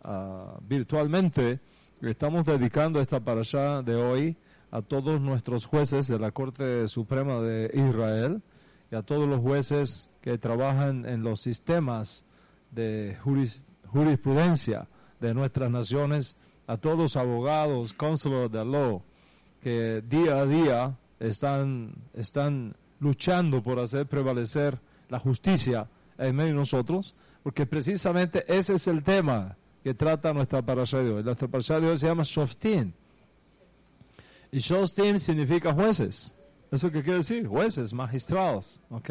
virtualmente, estamos dedicando esta parashá de hoy a todos nuestros jueces de la Corte Suprema de Israel y a todos los jueces que trabajan en los sistemas de jurisprudencia de nuestras naciones, a todos los abogados, counselors de law, que día a día están luchando por hacer prevalecer la justicia en medio de nosotros, porque precisamente ese es el tema que trata nuestra parashá de hoy. Nuestra parashá de hoy se llama Shoftim. Y Shoftim significa jueces. ¿Eso qué quiere decir? Jueces, magistrados, ¿ok?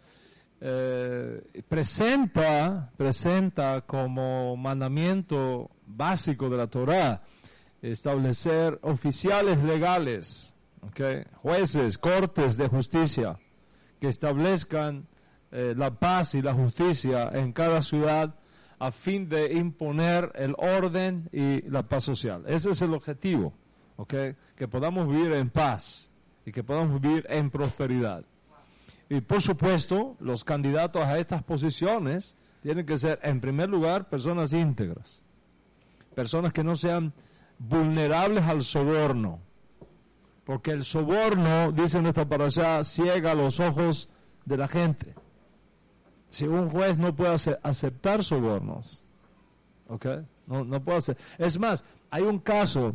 Presenta como mandamiento básico de la Torá establecer oficiales legales, ¿okay? Jueces, cortes de justicia que establezcan la paz y la justicia en cada ciudad a fin de imponer el orden y la paz social. Ese es el objetivo, ¿okay? Que podamos vivir en paz y que podamos vivir en prosperidad. Y por supuesto, los candidatos a estas posiciones tienen que ser, en primer lugar, personas íntegras. Personas que no sean vulnerables al soborno. Porque el soborno, dice nuestra parashá, ciega los ojos de la gente. Si un juez no puede aceptar sobornos, ¿ok? No puede hacer. Es más, hay un caso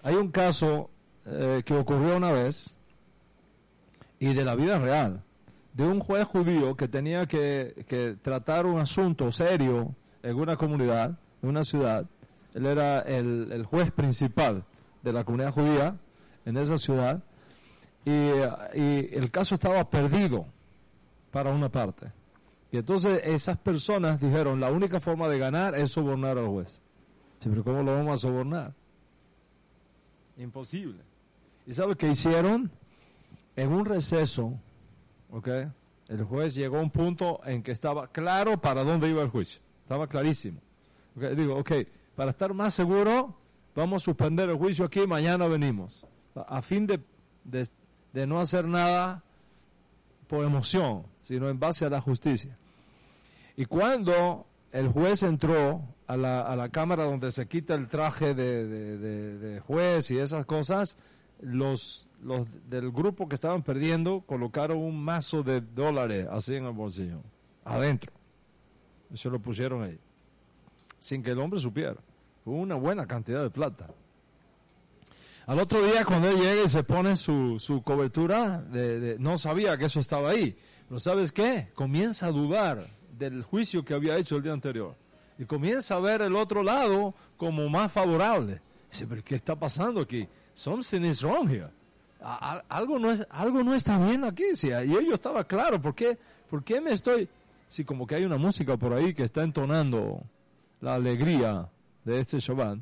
que ocurrió una vez, y de la vida real, de un juez judío que tenía que tratar un asunto serio en una comunidad, en una ciudad. Él era el juez principal de la comunidad judía en esa ciudad, y el caso estaba perdido para una parte. Y entonces esas personas dijeron, la única forma de ganar es sobornar al juez. Sí, pero ¿cómo lo vamos a sobornar? Imposible. ¿Y sabe qué hicieron? En un receso, ¿okay? El juez llegó a un punto en que estaba claro para dónde iba el juicio. Estaba clarísimo. ¿Okay? Digo, para estar más seguro, vamos a suspender el juicio aquí, mañana venimos. A fin de no hacer nada por emoción, sino en base a la justicia. Y cuando el juez entró a la cámara donde se quita el traje de juez y esas cosas, los del grupo que estaban perdiendo colocaron un mazo de dólares así en el bolsillo, adentro. Y se lo pusieron ahí, sin que el hombre supiera. Fue una buena cantidad de plata. Al otro día, cuando él llega y se pone su cobertura, no sabía que eso estaba ahí. Pero ¿sabes qué? Comienza a dudar del juicio que había hecho el día anterior. Y comienza a ver el otro lado como más favorable. Dice, pero ¿qué está pasando aquí? Something is wrong here. Algo no está bien aquí. Sí, y yo estaba claro, ¿por qué me estoy...? Sí, como que hay una música por ahí que está entonando la alegría de este Shabbat.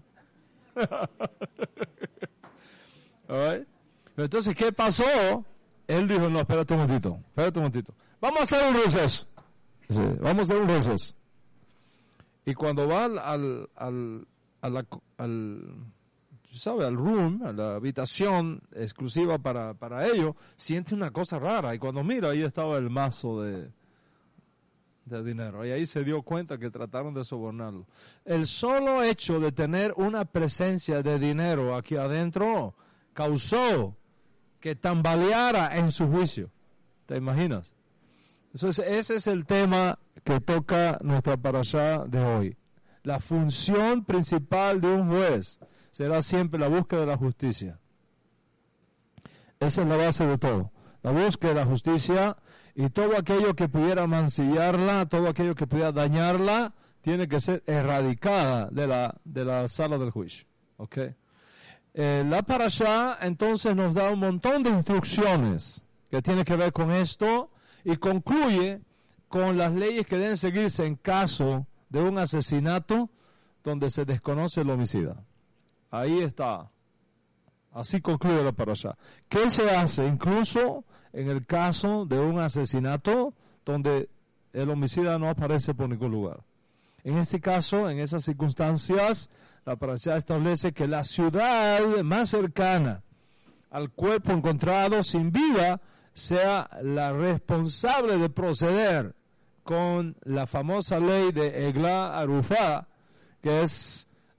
Right. Pero entonces, ¿qué pasó? Él dijo, no, espérate un momentito. Vamos a hacer un receso. Sí, vamos a hacer un receso. Y cuando va al room, a la habitación exclusiva para ello, siente una cosa rara. Y cuando mira, ahí estaba el mazo de dinero. Y ahí se dio cuenta que trataron de sobornarlo. El solo hecho de tener una presencia de dinero aquí adentro causó que tambaleara en su juicio. ¿Te imaginas? Entonces, ese es el tema que toca nuestra parashá de hoy. La función principal de un juez será siempre la búsqueda de la justicia. Esa es la base de todo. La búsqueda de la justicia, y todo aquello que pudiera mancillarla, todo aquello que pudiera dañarla, tiene que ser erradicada de la sala del juicio. ¿Okay? La parashá entonces nos da un montón de instrucciones que tienen que ver con esto y concluye con las leyes que deben seguirse en caso de un asesinato donde se desconoce el homicida. Ahí está. Así concluye la parashá. ¿Qué se hace incluso en el caso de un asesinato donde el homicida no aparece por ningún lugar? En este caso, en esas circunstancias, la parashá establece que la ciudad más cercana al cuerpo encontrado sin vida sea la responsable de proceder con la famosa ley de Eglah Arufá, que es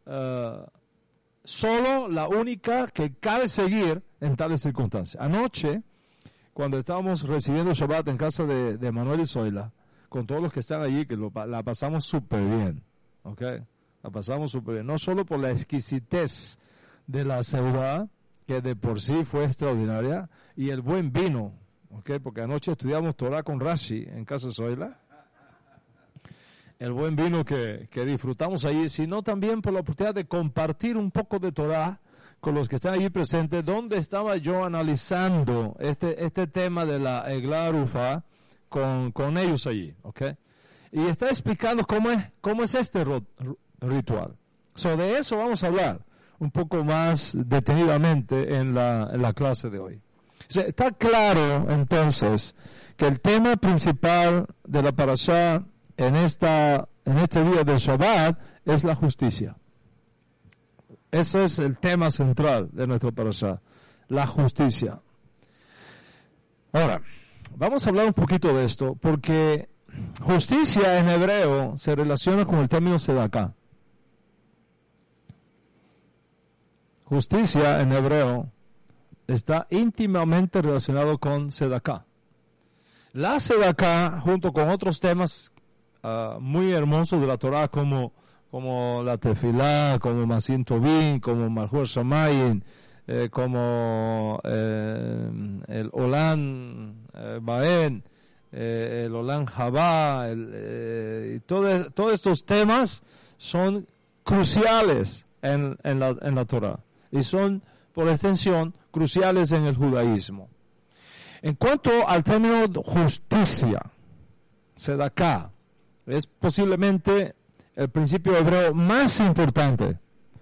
solo la única que cabe seguir en tales circunstancias. Anoche, cuando estábamos recibiendo Shabbat en casa de Manuel y Zoila, con todos los que están allí, que la pasamos súper bien, ¿ok? La pasamos súper bien, no solo por la exquisitez de la ciudad, que de por sí fue extraordinaria, y el buen vino, ¿ok? Porque anoche estudiamos Torah con Rashi en casa de Zoila, el buen vino que disfrutamos allí, sino también por la oportunidad de compartir un poco de Torah con los que están allí presentes, donde estaba yo analizando este tema de la Eglah Arufa con ellos allí, ¿ok? Y está explicando cómo es este ritual. De eso vamos a hablar un poco más detenidamente en la clase de hoy. Está claro, entonces, que el tema principal de la parashá en este día del Shabbat es la justicia. Ese es el tema central de nuestra parashá, la justicia. Ahora, vamos a hablar un poquito de esto, porque justicia en hebreo se relaciona con el término sedaká. Justicia en hebreo está íntimamente relacionado con sedaká. La sedaká, junto con otros temas muy hermosos de la Torah, como la tefilá, como Masin Tovim, como Malhur Shamayim, como el Olam Baen, el Olam Haba, y todos estos temas son cruciales en la Torah y son, por extensión, cruciales en el judaísmo. En cuanto al término justicia, sedaká, es posiblemente el principio hebreo más importante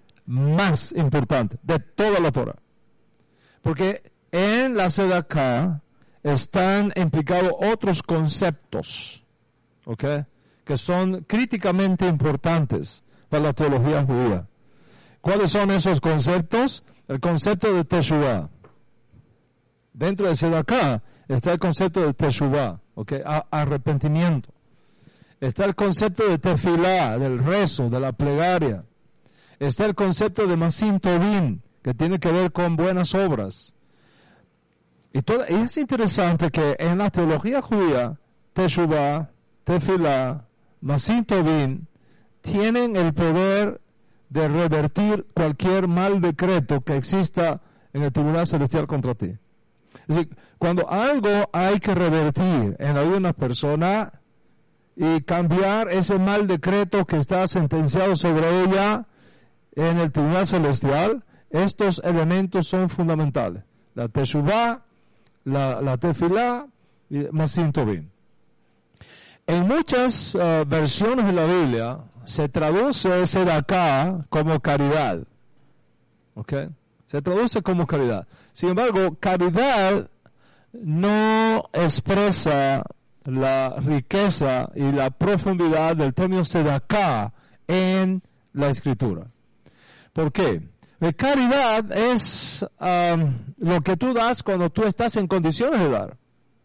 de toda la Torah. Porque en la sedaká están implicados otros conceptos, ¿ok? Que son críticamente importantes para la teología judía. ¿Cuáles son esos conceptos? El concepto de teshuvah. Dentro de sedaká está el concepto de teshuvah, ¿ok? Arrepentimiento. Está el concepto de tefilá, del rezo, de la plegaria. Está el concepto de Masin Tovim, que tiene que ver con buenas obras. Y es interesante que en la teología judía, teshuvah, tefilá, Masin Tovim, tienen el poder de revertir cualquier mal decreto que exista en el tribunal celestial contra ti. Es decir, cuando algo hay que revertir en la vida de una persona y cambiar ese mal decreto que está sentenciado sobre ella en el tribunal celestial, estos elementos son fundamentales. La teshuvah, la tefilá y Masin Tovim. En muchas versiones de la Biblia se traduce sedaká como caridad. ¿Ok? Se traduce como caridad. Sin embargo, caridad no expresa la riqueza y la profundidad del término sedaká en la Escritura. ¿Por qué? La caridad es lo que tú das cuando tú estás en condiciones de dar.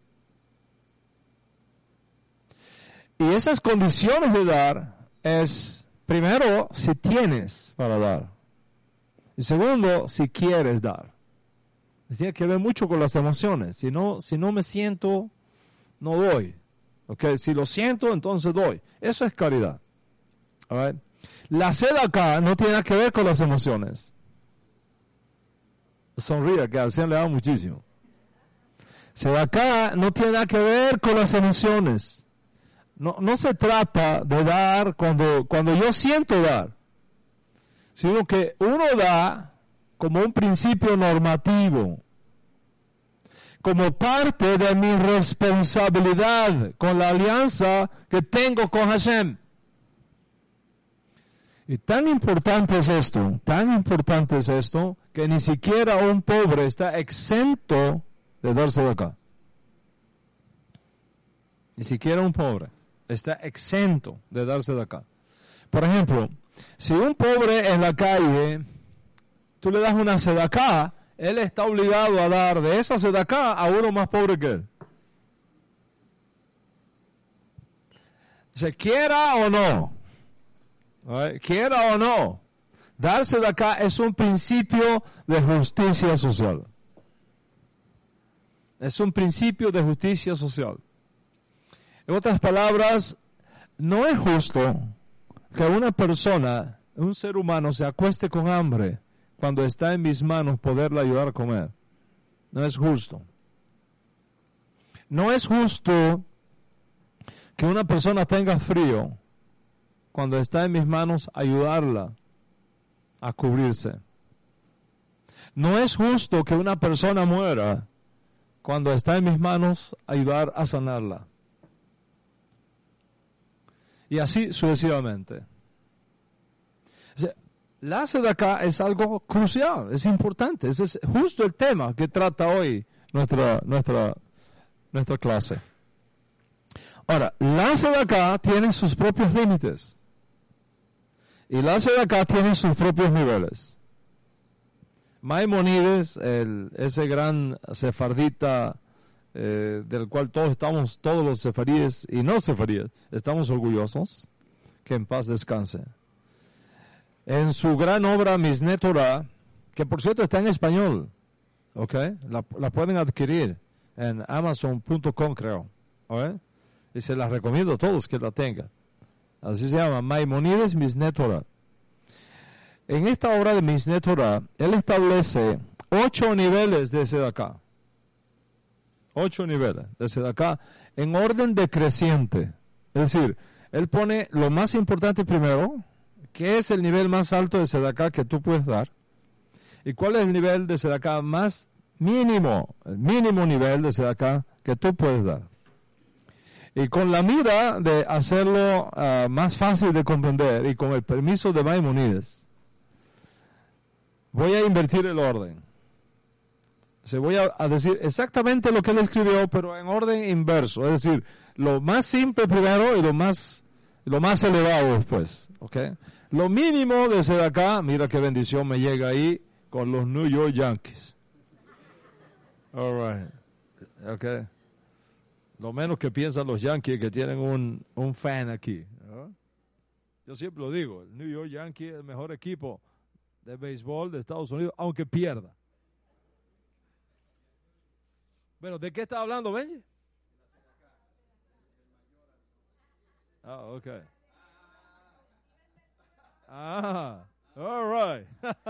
Y esas condiciones de dar es, primero, si tienes para dar. Y segundo, si quieres dar. Tiene que ver mucho con las emociones. Si no me siento, no doy. ¿Okay? Si lo siento, entonces doy. Eso es caridad. All right? La sedaká no tiene nada que ver con las emociones. Sonríe, que al Señor le da muchísimo. Sedaká no tiene nada que ver con las emociones. No se trata de dar cuando yo siento dar, sino que uno da como un principio normativo, como parte de mi responsabilidad con la alianza que tengo con Hashem. Y tan importante es esto, que ni siquiera un pobre está exento de darse de acá. Ni siquiera un pobre está exento de darse de acá. Por ejemplo, si un pobre en la calle, tú le das una sedaká, él está obligado a dar de esa sedaká a uno más pobre que él. Se quiera o no, quiera o no, Darse de acá es un principio de justicia social. Es un principio de justicia social. En otras palabras, no es justo que una persona, un ser humano, se acueste con hambre cuando está en mis manos poderle ayudar a comer. No es justo. No es justo que una persona tenga frío cuando está en mis manos ayudarla a cubrirse. No es justo que una persona muera cuando está en mis manos ayudar a sanarla. Y así sucesivamente. O sea, la acá es algo crucial, es importante. Ese es justo el tema que trata hoy nuestra clase. Ahora, la acá tiene sus propios límites. Y la acá tiene sus propios niveles. Maimonides, ese gran sefardita del cual todos los sefaríes y no sefaríes, estamos orgullosos, que en paz descanse. En su gran obra Mishneh Torah, que por cierto está en español, ¿ok? La pueden adquirir en Amazon.com, creo, ¿ok? Y se las recomiendo a todos que la tengan. Así se llama, Maimonides Mishneh Torah. En esta obra de Mishneh Torah, él establece 8 niveles de Sedaká. 8 niveles de Sedaká en orden decreciente. Es decir, él pone lo más importante primero, que es el nivel más alto de Sedaká que tú puedes dar. ¿Y cuál es el nivel de Sedaká más mínimo? El mínimo nivel de Sedaká que tú puedes dar. Y con la mira de hacerlo más fácil de comprender y con el permiso de Maimonides, voy a invertir el orden. Voy a decir exactamente lo que él escribió, pero en orden inverso. Es decir, lo más simple primero y lo más elevado después. ¿Okay? Lo mínimo desde acá, mira qué bendición me llega ahí con los New York Yankees. All right. Okay. Lo menos que piensan los Yankees que tienen un fan aquí. ¿No? Yo siempre lo digo, el New York Yankees es el mejor equipo de béisbol de Estados Unidos, aunque pierda. Bueno, ¿de qué está hablando, Benji? Ok. All right.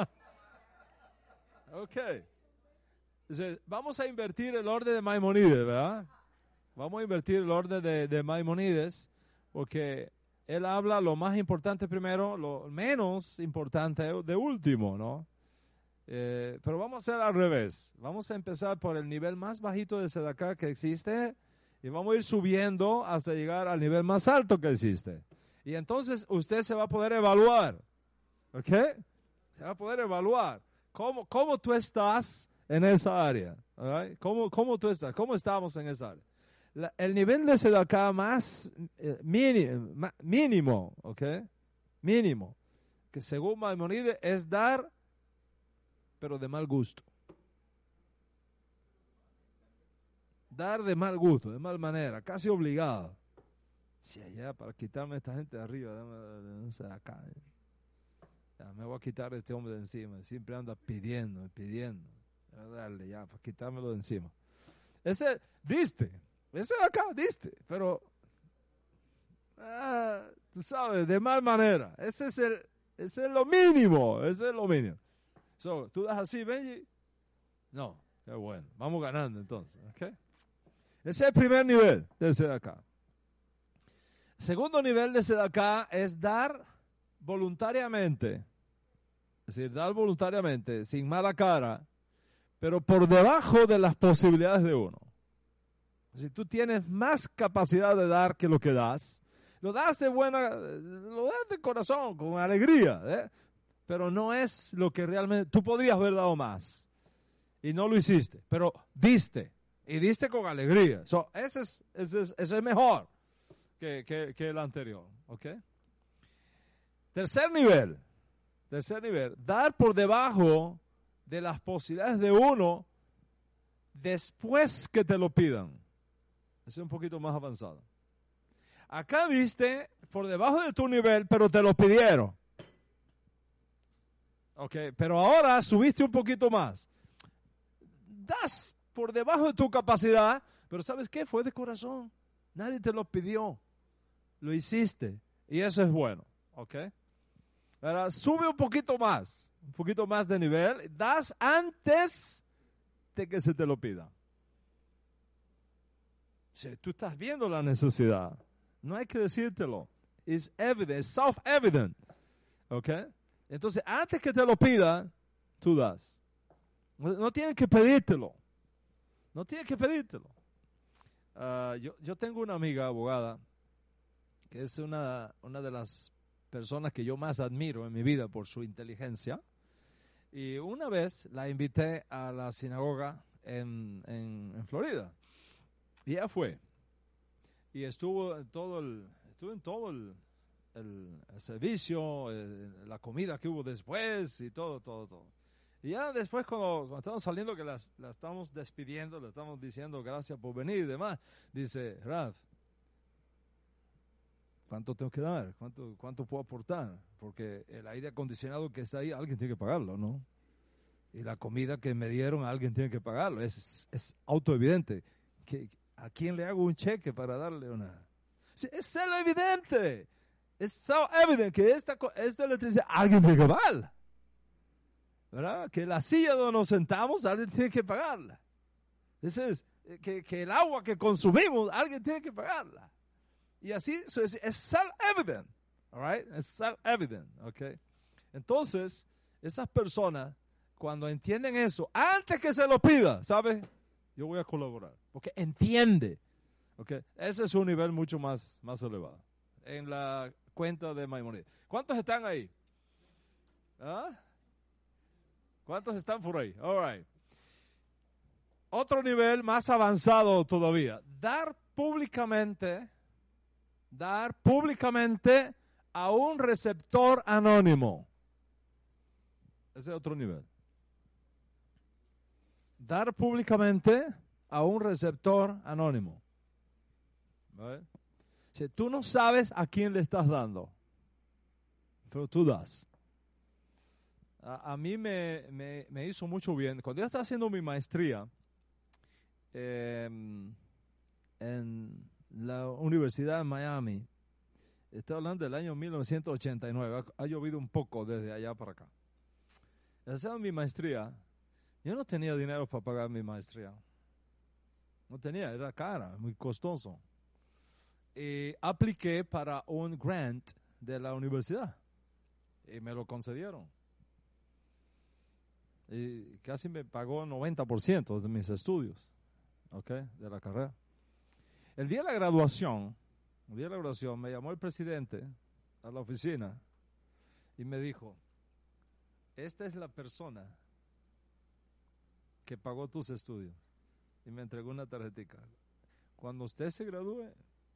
Ok. Entonces, vamos a invertir el orden de Maimonides, ¿verdad? Vamos a invertir el orden de Maimonides, porque él habla lo más importante primero, lo menos importante de último, ¿no? Pero vamos a hacer al revés. Vamos a empezar por el nivel más bajito de Sedaká que existe y vamos a ir subiendo hasta llegar al nivel más alto que existe. Y entonces usted se va a poder evaluar, ¿ok? Se va a poder evaluar cómo tú estás en esa área, ¿right? ¿Cómo tú estás? ¿Cómo estamos en esa área? El nivel de Sedaká más mínimo, ¿ok? Mínimo, que según Maimonides es dar, pero de mal gusto. Dar de mal gusto, de mal manera, casi obligado. Ya, para quitarme a esta gente de arriba, de acá. Ya, me voy a quitar a este hombre de encima. Siempre anda pidiendo. Darle ya, para quitármelo de encima. Ese de acá, pero, tú sabes, de mal manera. Ese es lo mínimo, So, ¿tú das así, Benji? No, qué bueno. Vamos ganando entonces, ¿ok? Ese es el primer nivel de Sedaká. Segundo nivel de Sedaká es dar voluntariamente. Es decir, dar voluntariamente, sin mala cara, pero por debajo de las posibilidades de uno. Si tú tienes más capacidad de dar que lo que das, lo das de corazón, con alegría, ¿eh? Pero no es lo que realmente, tú podrías haber dado más y no lo hiciste, pero diste y diste con alegría. Ese es mejor que el anterior, ¿ok? Tercer nivel, dar por debajo de las posibilidades de uno después que te lo pidan. Ese es un poquito más avanzado. Acá diste por debajo de tu nivel, pero te lo pidieron. Okay, pero ahora subiste un poquito más. Das por debajo de tu capacidad, pero ¿sabes qué? Fue de corazón. Nadie te lo pidió. Lo hiciste. Y eso es bueno. ¿Ok? Ahora sube un poquito más de nivel. Das antes de que se te lo pida. Si tú estás viendo la necesidad, no hay que decírtelo. It's evident, it's self-evident. ¿Ok? Entonces, antes que te lo pida, tú das. No tienen que pedírtelo. No tienen que pedírtelo. Yo tengo una amiga abogada que es una de las personas que yo más admiro en mi vida por su inteligencia. Y una vez la invité a la sinagoga en Florida. Y ella fue. Y estuvo en todo el servicio, la comida que hubo después y todo. Y ya después cuando estamos saliendo, que la estamos despidiendo, le estamos diciendo gracias por venir y demás, dice, Rav, ¿cuánto tengo que dar? ¿Cuánto puedo aportar? Porque el aire acondicionado que está ahí, alguien tiene que pagarlo, ¿no? Y la comida que me dieron, alguien tiene que pagarlo. Es autoevidente. ¿A quién le hago un cheque para darle una? Es lo evidente. Es so evident que esta electricidad, alguien tiene que pagarla. ¿Verdad? Que la silla donde nos sentamos, alguien tiene que pagarla. Que el agua que consumimos, alguien tiene que pagarla. Y así, es self-evident. All right? Es self-evident. Okay? Entonces, esas personas, cuando entienden eso, antes que se lo pida, ¿sabe? Yo voy a colaborar. Porque entiende. Okay? Ese es un nivel mucho más elevado. En la cuenta de Maimonides. ¿Cuántos están ahí? ¿Ah? ¿Cuántos están por ahí? All right. Otro nivel más avanzado todavía. Dar públicamente a un receptor anónimo. Ese es otro nivel. Dar públicamente a un receptor anónimo. ¿Vale? Si tú no sabes a quién le estás dando, pero tú das. A mí me hizo mucho bien. Cuando yo estaba haciendo mi maestría en la Universidad de Miami, estoy hablando del año 1989, ha llovido un poco desde allá para acá. Haciendo mi maestría, yo no tenía dinero para pagar mi maestría. No tenía, era cara, muy costoso. Y apliqué para un grant de la universidad y me lo concedieron. Y casi me pagó 90% de mis estudios, ¿okay? De la carrera. El día de la graduación me llamó el presidente a la oficina y me dijo, esta es la persona que pagó tus estudios. Y me entregó una tarjetita. Cuando usted se gradúe,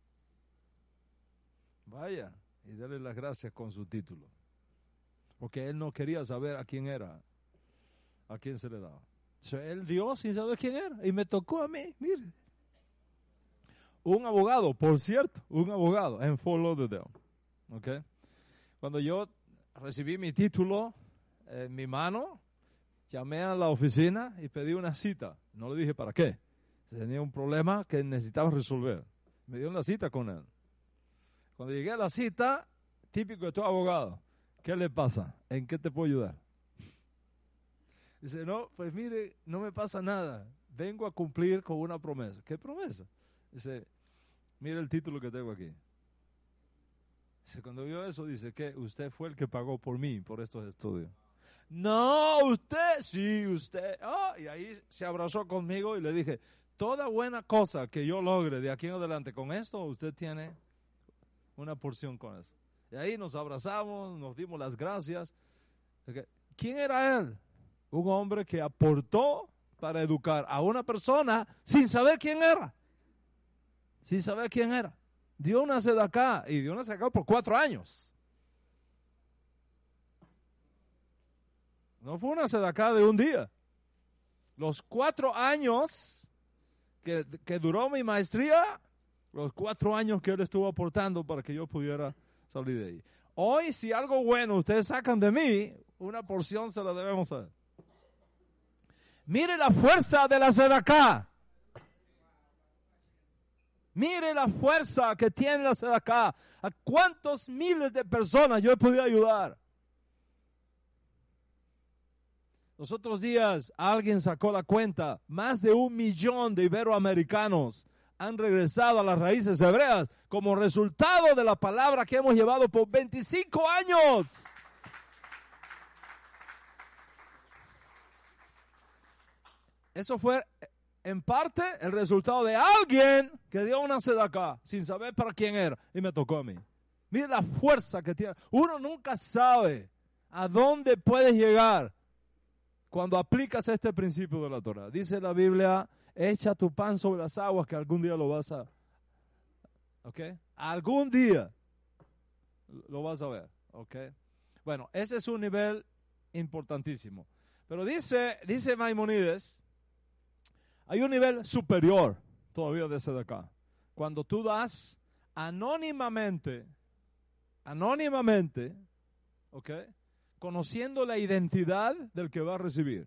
vaya y dale las gracias con su título. Porque él no quería saber a quién era, a quién se le daba. Él dio sin saber quién era. Y me tocó a mí, mire. Un abogado, por cierto, en Fort Lauderdale. ¿Okay? Cuando yo recibí mi título en mi mano, llamé a la oficina y pedí una cita. No le dije para qué. Tenía un problema que necesitaba resolver. Me dio una cita con él. Cuando llegué a la cita, típico de todo abogado, ¿qué le pasa? ¿En qué te puedo ayudar? Dice, no, pues mire, no me pasa nada. Vengo a cumplir con una promesa. ¿Qué promesa? Dice, mire el título que tengo aquí. Dice, cuando vio eso, dice que usted fue el que pagó por mí, por estos estudios. No, usted, sí, usted. Y ahí se abrazó conmigo y le dije, toda buena cosa que yo logre de aquí en adelante con esto, usted tiene una porción con eso. Y ahí nos abrazamos, nos dimos las gracias. ¿Quién era él? Un hombre que aportó para educar a una persona sin saber quién era. Sin saber quién era. Dio una sedacá y dio una sedacá por 4 años. No fue una sedacá de un día. Los 4 años que duró mi maestría, los 4 años que él estuvo aportando para que yo pudiera salir de ahí. Hoy, si algo bueno ustedes sacan de mí, Una porción se la debemos hacer. Mire la fuerza de la sedacá. Mire la fuerza que tiene la sedacá. ¿A cuántos miles de personas yo he podido ayudar? Los otros días alguien sacó la cuenta. Más de 1 millón de iberoamericanos han regresado a las raíces hebreas como resultado de la palabra que hemos llevado por 25 años. Eso fue en parte el resultado de alguien que dio una sedacá sin saber para quién era y me tocó a mí. Mire la fuerza que tiene. Uno nunca sabe a dónde puedes llegar cuando aplicas este principio de la Torah. Dice la Biblia, echa tu pan sobre las aguas que algún día lo vas a... ¿Ok? Algún día lo vas a ver. ¿Ok? Bueno, ese es un nivel importantísimo. Pero dice Maimonides, hay un nivel superior todavía de ese de acá. Cuando tú das anónimamente, ¿ok? Conociendo la identidad del que va a recibir.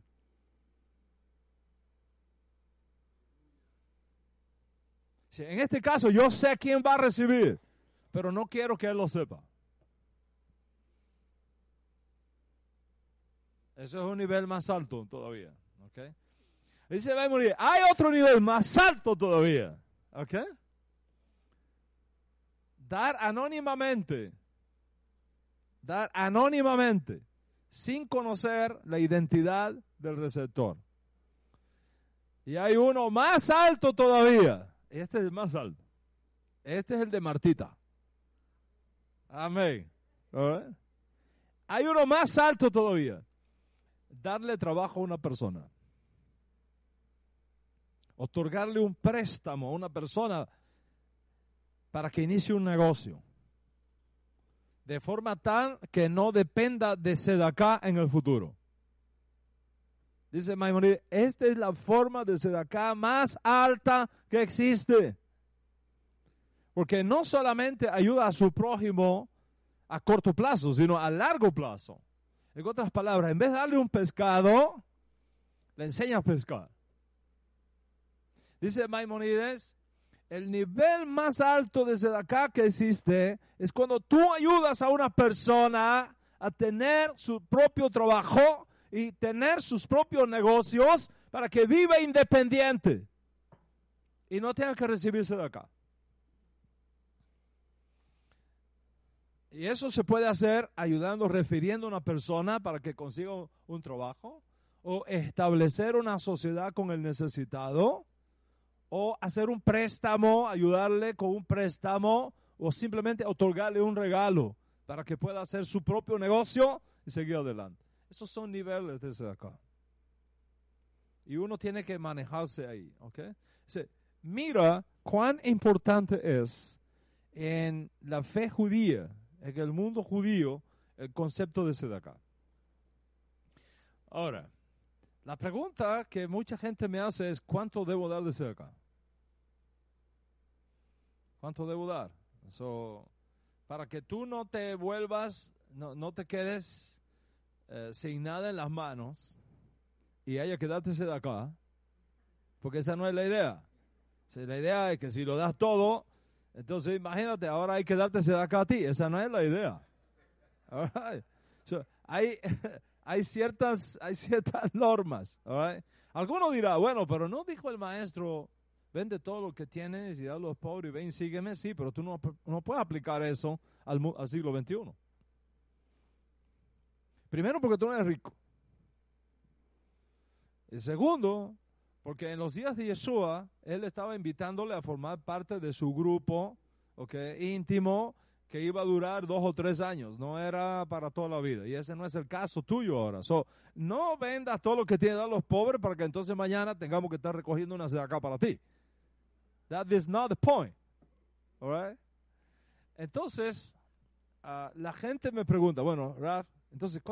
Sí, en este caso yo sé quién va a recibir, pero no quiero que él lo sepa. Eso es un nivel más alto todavía, ¿ok? Dice Maimonides, hay otro nivel más alto todavía, ¿ok? Dar anónimamente, sin conocer la identidad del receptor. Y hay uno más alto todavía. Este es el más alto. Este es el de Martita. Amén. ¿Right? Hay uno más alto todavía. Darle trabajo a una persona. Otorgarle un préstamo a una persona para que inicie un negocio. De forma tal que no dependa de sedacá en el futuro. Dice Maimonides, esta es la forma de sedacá más alta que existe. Porque no solamente ayuda a su prójimo a corto plazo, sino a largo plazo. En otras palabras, en vez de darle un pescado, le enseña a pescar. Dice Maimonides, el nivel más alto de sedacá que existe es cuando tú ayudas a una persona a tener su propio trabajo y tener sus propios negocios para que viva independiente y no tenga que recibir sedacá. Y eso se puede hacer ayudando, refiriendo a una persona para que consiga un trabajo, o establecer una sociedad con el necesitado, o hacer un préstamo, ayudarle con un préstamo, o simplemente otorgarle un regalo para que pueda hacer su propio negocio y seguir adelante. Esos son niveles desde acá. Y uno tiene que manejarse ahí, ¿ok? Mira cuán importante es en la fe judía, en el mundo judío, el concepto de sedacá. Ahora, la pregunta que mucha gente me hace es, ¿cuánto debo dar de sedacá? ¿Cuánto debo dar? Para que tú no te vuelvas, no te quedes sin nada en las manos y haya que darte sedacá, porque esa no es la idea. La idea es que si lo das todo, entonces imagínate, ahora hay que darte sedacá a ti. Esa no es la idea. Right. Hay ciertas normas. Right. Alguno dirá, bueno, pero no dijo el maestro, vende todo lo que tienes y da a los pobres y ven, sígueme. Sí, pero tú no puedes aplicar eso al siglo XXI. Primero, porque tú no eres rico. Y segundo, porque en los días de Yeshua, él estaba invitándole a formar parte de su grupo, íntimo, que iba a durar 2 o 3 años. No era para toda la vida. Y ese no es el caso tuyo ahora. No vendas todo lo que tienes a los pobres para que entonces mañana tengamos que estar recogiendo una sedacá para ti. That is not the point. All right? Entonces, la gente me pregunta, bueno, Raf, entonces,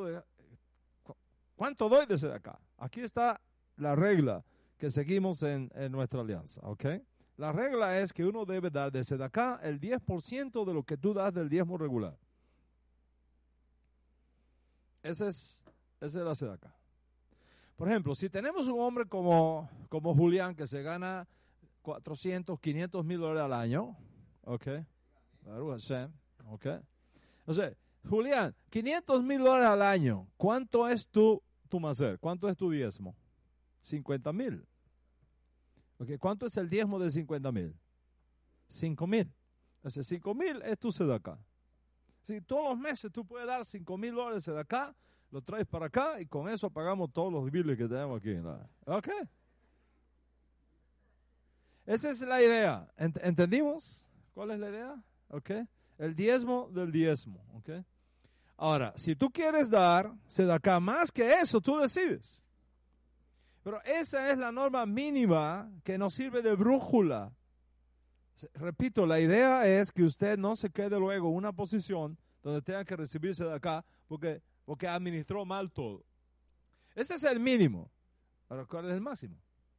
¿cuánto doy de sedacá? Aquí está la regla que seguimos en nuestra alianza, ¿ok? La regla es que uno debe dar de sedacá el 10% de lo que tú das del diezmo regular. Esa es la sedacá. Por ejemplo, si tenemos un hombre como Julián que se gana 400, 500 mil dólares al año, ¿ok? ¿Ok? O sea, Julián, 500 mil dólares al año, ¿cuánto es tu macer? ¿Cuánto es tu diezmo? 50 mil. Okay. ¿Cuánto es el diezmo de 50 mil? 5 mil. O sea, 5 mil es tu sedacá. Si todos los meses tú puedes dar 5 mil dólares de acá, lo traes para acá y con eso pagamos todos los biles que tenemos aquí. ¿Ok? Esa es la idea. ¿Entendimos cuál es la idea? ¿Ok? El diezmo del diezmo. ¿Ok? Ahora, si tú quieres dar sedacá más que eso, tú decides. Pero esa es la norma mínima que nos sirve de brújula. Repito, la idea es que usted no se quede luego en una posición donde tenga que recibirse de acá porque administró mal todo. Ese es el mínimo. Ahora, ¿cuál es el máximo?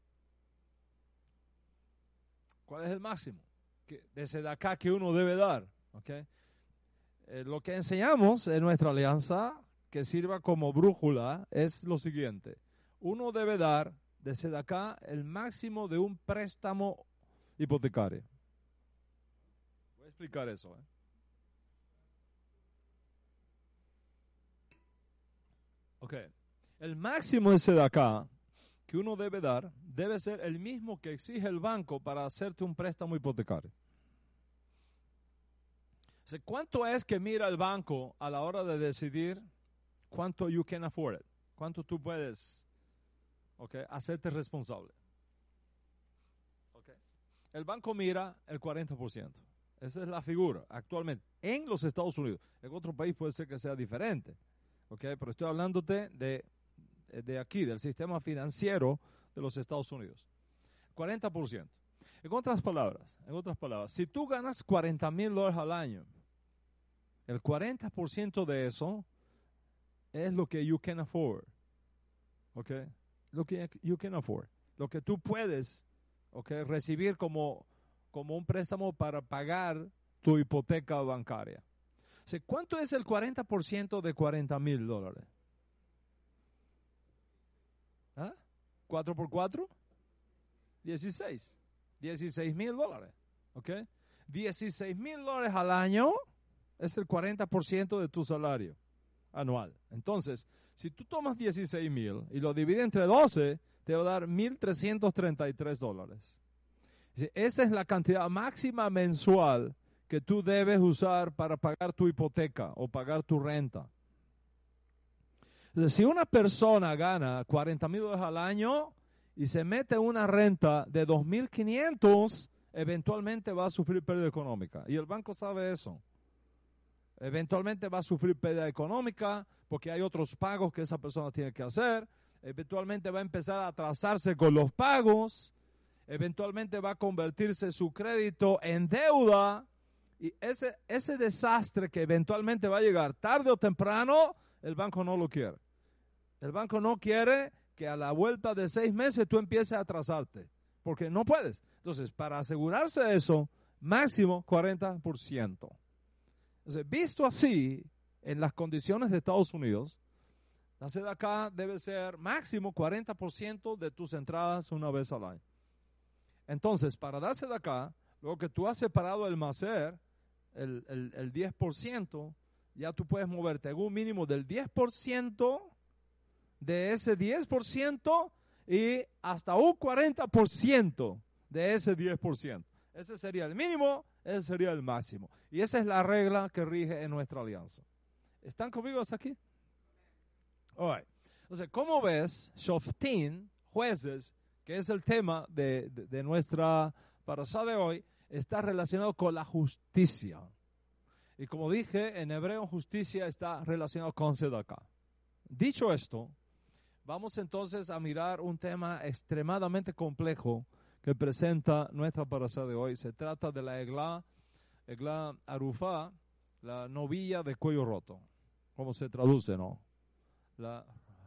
¿Cuál es el máximo desde acá que uno debe dar? ¿Okay? Lo que enseñamos en nuestra alianza, que sirva como brújula, es lo siguiente. Uno debe dar desde acá el máximo de un préstamo hipotecario. Voy a explicar eso. Ok. El máximo de sedacá que uno debe dar debe ser el mismo que exige el banco para hacerte un préstamo hipotecario. O sea, ¿cuánto es que mira el banco a la hora de decidir cuánto you can afford it? ¿Cuánto tú puedes hacerte responsable? Okay. El banco mira el 40%. Esa es la figura actualmente en los Estados Unidos. En otro país puede ser que sea diferente. Okay, pero estoy hablándote de aquí, del sistema financiero de los Estados Unidos. 40%. En otras palabras, si tú ganas 40 mil dólares al año, el 40% de eso es lo que you can afford. ¿Ok? Lo que you can afford. Lo que tú puedes recibir como un préstamo para pagar tu hipoteca bancaria. O sea, ¿cuánto es el 40% de 40 mil dólares? ¿Ah? ¿4 por 4? 16. 16 mil dólares. ¿Ok? 16 mil dólares al año es el 40% de tu salario anual. Entonces, si tú tomas 16 mil y lo divides entre 12, te va a dar 1.333 dólares. Esa es la cantidad máxima mensual que tú debes usar para pagar tu hipoteca o pagar tu renta. Entonces, si una persona gana 40 mil dólares al año y se mete en una renta de 2.500, eventualmente va a sufrir pérdida económica. Y el banco sabe eso. Eventualmente va a sufrir pérdida económica porque hay otros pagos que esa persona tiene que hacer. Eventualmente va a empezar a atrasarse con los pagos. Eventualmente va a convertirse su crédito en deuda. Y ese desastre que eventualmente va a llegar tarde o temprano, el banco no lo quiere. El banco no quiere que a la vuelta de 6 meses tú empieces a atrasarte, porque no puedes. Entonces, para asegurarse de eso, máximo 40%. Entonces, visto así, en las condiciones de Estados Unidos, la sedacá debe ser máximo 40% de tus entradas una vez al año. Entonces, para dar sedacá, luego que tú has separado el macer, el 10%, ya tú puedes moverte en un mínimo del 10% de ese 10% y hasta un 40% de ese 10%. Ese sería el mínimo, ese sería el máximo. Y esa es la regla que rige en nuestra alianza. ¿Están conmigo hasta aquí? All right. Entonces, ¿cómo ves, Shoftim, jueces, que es el tema de nuestra parashá de hoy, está relacionado con la justicia? Y como dije, en hebreo justicia está relacionado con sedacá. Dicho esto, vamos entonces a mirar un tema extremadamente complejo que presenta nuestra parashá de hoy. Se trata de la Egla Arufá, la novilla de cuello roto. ¿Cómo se traduce, no? La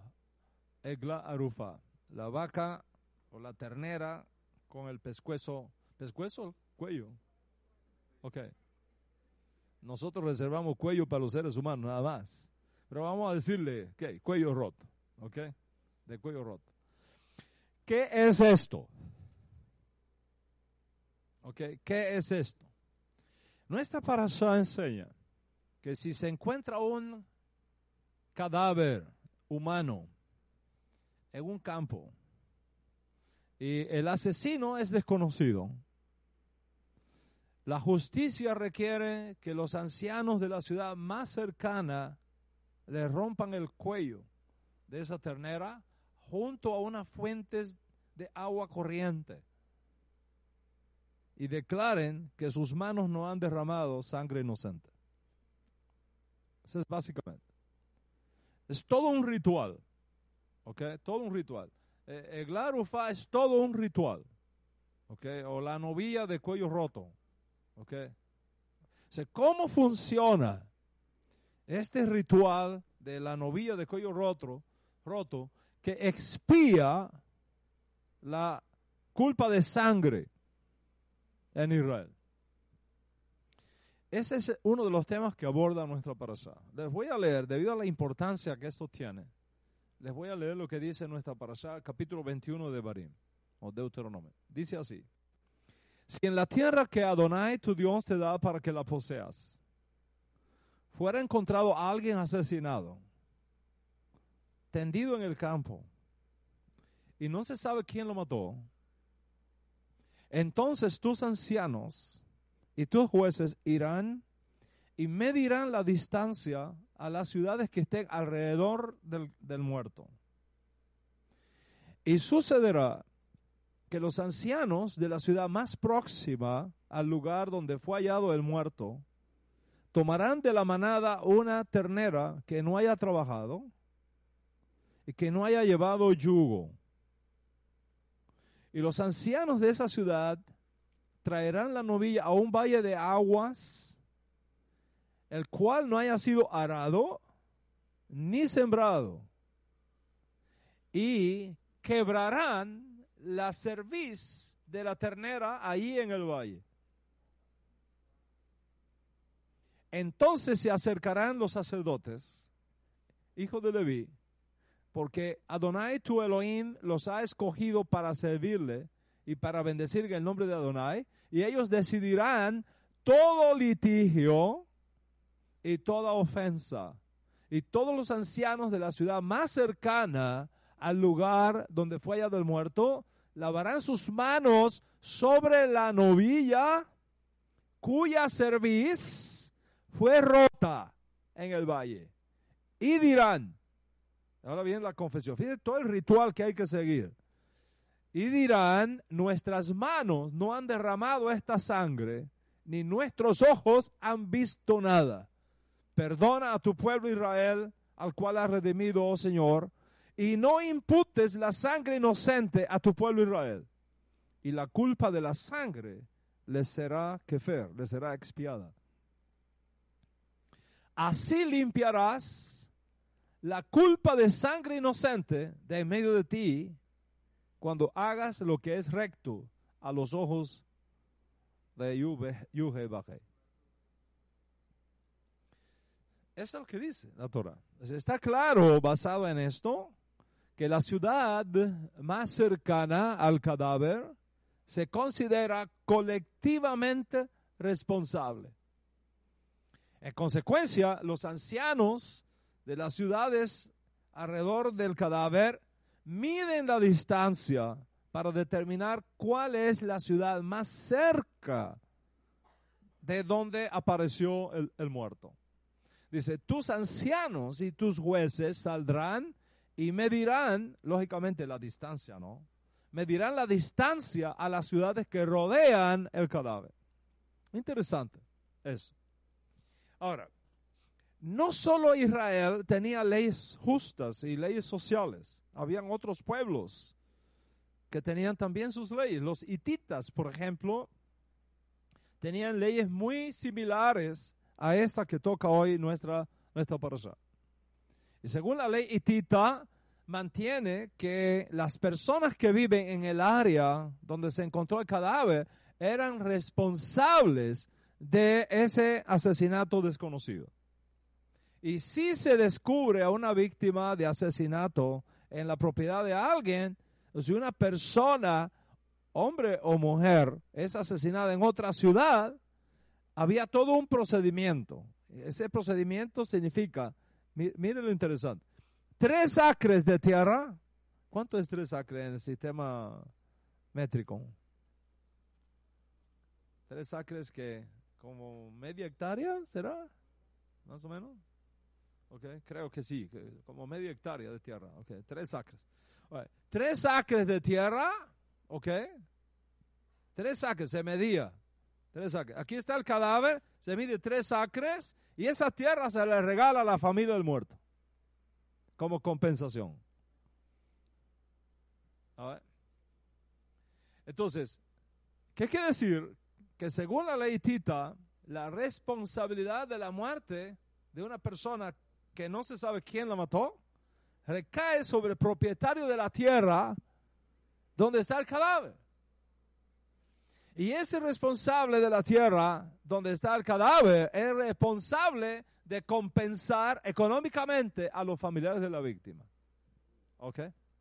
Egla Arufá, la vaca o la ternera con el pescuezo. ¿Pescuezo? Cuello. Ok. Nosotros reservamos cuello para los seres humanos, nada más. Pero vamos a decirle, ¿qué? Cuello roto, ¿ok? De cuello roto. ¿Qué es esto? ¿Ok? ¿Qué es esto? Nuestra parashá enseña que si se encuentra un cadáver humano en un campo y el asesino es desconocido, la justicia requiere que los ancianos de la ciudad más cercana le rompan el cuello de esa ternera junto a unas fuentes de agua corriente y declaren que sus manos no han derramado sangre inocente. Eso es básicamente. Es todo un ritual, ¿ok? Todo un ritual. El Larufá es todo un ritual, ¿ok? O la novilla de cuello roto, ¿ok? O sea, ¿cómo funciona este ritual de la novilla de cuello roto que expía la culpa de sangre en Israel? Ese es uno de los temas que aborda nuestra parashá. Les voy a leer, debido a la importancia que esto tiene, les voy a leer lo que dice nuestra parashá, capítulo 21 de Barim, o Deuteronomio. Dice así: si en la tierra que Adonai tu Dios te da para que la poseas, fuera encontrado alguien asesinado, tendido en el campo, y no se sabe quién lo mató, entonces tus ancianos y tus jueces irán y medirán la distancia a las ciudades que estén alrededor del muerto. Y sucederá que los ancianos de la ciudad más próxima al lugar donde fue hallado el muerto tomarán de la manada una ternera que no haya trabajado y que no haya llevado yugo. Y los ancianos de esa ciudad traerán la novilla a un valle de aguas, el cual no haya sido arado ni sembrado, y quebrarán la cerviz de la ternera ahí en el valle. Entonces se acercarán los sacerdotes, hijos de Leví, porque Adonai tu Elohim los ha escogido para servirle y para bendecir en el nombre de Adonai, y ellos decidirán todo litigio y toda ofensa. Y todos los ancianos de la ciudad más cercana al lugar donde fue hallado el muerto lavarán sus manos sobre la novilla cuya cerviz fue rota en el valle, y dirán, ahora viene la confesión, fíjense todo el ritual que hay que seguir, y dirán, nuestras manos no han derramado esta sangre, ni nuestros ojos han visto nada. Perdona a tu pueblo Israel, al cual has redimido, oh Señor, y no imputes la sangre inocente a tu pueblo Israel. Y la culpa de la sangre les será kefer, les será expiada. Así limpiarás la culpa de sangre inocente de en medio de ti, cuando hagas lo que es recto a los ojos de Yuhe-Bajé. Eso es lo que dice la Torah. Está claro, basado en esto, que la ciudad más cercana al cadáver se considera colectivamente responsable. En consecuencia, los ancianos de las ciudades alrededor del cadáver miden la distancia para determinar cuál es la ciudad más cerca de donde apareció el muerto. Dice, tus ancianos y tus jueces saldrán y medirán, lógicamente, la distancia, ¿no? Medirán la distancia a las ciudades que rodean el cadáver. Interesante eso. Ahora, no solo Israel tenía leyes justas y leyes sociales. Habían otros pueblos que tenían también sus leyes. Los hititas, por ejemplo, tenían leyes muy similares a esta que toca hoy nuestra parashá. Y según la ley hitita, mantiene que las personas que viven en el área donde se encontró el cadáver eran responsables de ese asesinato desconocido. Y si se descubre a una víctima de asesinato en la propiedad de alguien, o si una persona, hombre o mujer, es asesinada en otra ciudad, había todo un procedimiento. Ese procedimiento significa, mire lo interesante, 3 acres de tierra. ¿Cuánto es 3 acres en el sistema métrico? 3 acres que como media hectárea, ¿será? Más o menos. Okay, creo que sí, como media hectárea de tierra. Okay, 3 acres. Okay. 3 acres de tierra, ok. 3 acres se medía. 3 acres. Aquí está el cadáver, se mide 3 acres y esa tierra se le regala a la familia del muerto como compensación. A ver. Entonces, ¿qué quiere decir? Que según la ley hitita, la responsabilidad de la muerte de una persona que no se sabe quién la mató, recae sobre el propietario de la tierra donde está el cadáver. Y ese responsable de la tierra donde está el cadáver es responsable de compensar económicamente a los familiares de la víctima. ¿Ok?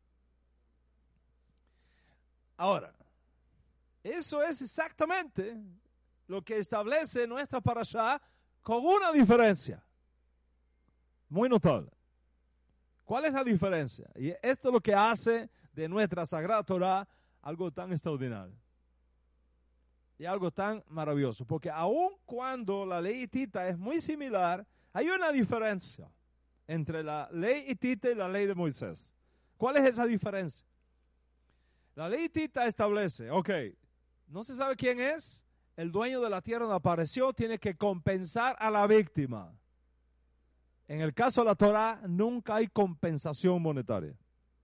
Ahora, eso es exactamente lo que establece nuestra parashá con una diferencia muy notable. ¿Cuál es la diferencia? Y esto es lo que hace de nuestra Sagrada Torah algo tan extraordinario y algo tan maravilloso. Porque aun cuando la ley hitita es muy similar, hay una diferencia entre la ley hitita y la ley de Moisés. ¿Cuál es esa diferencia? La ley hitita establece, ok, no se sabe quién es, el dueño de la tierra donde apareció tiene que compensar a la víctima. En el caso de la Torah, nunca hay compensación monetaria.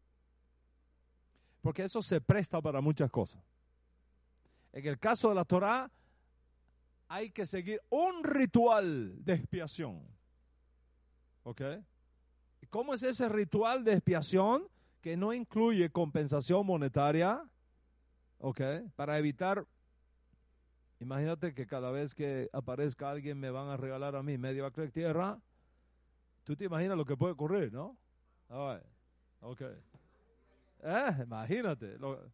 Porque eso se presta para muchas cosas. En el caso de la Torah, hay que seguir un ritual de expiación. ¿Ok? ¿Y cómo es ese ritual de expiación que no incluye compensación monetaria? ¿Ok? Para evitar, imagínate que cada vez que aparezca alguien me van a regalar a mí medio acre de tierra. Tú te imaginas lo que puede ocurrir, ¿no? All right. Ok. Imagínate.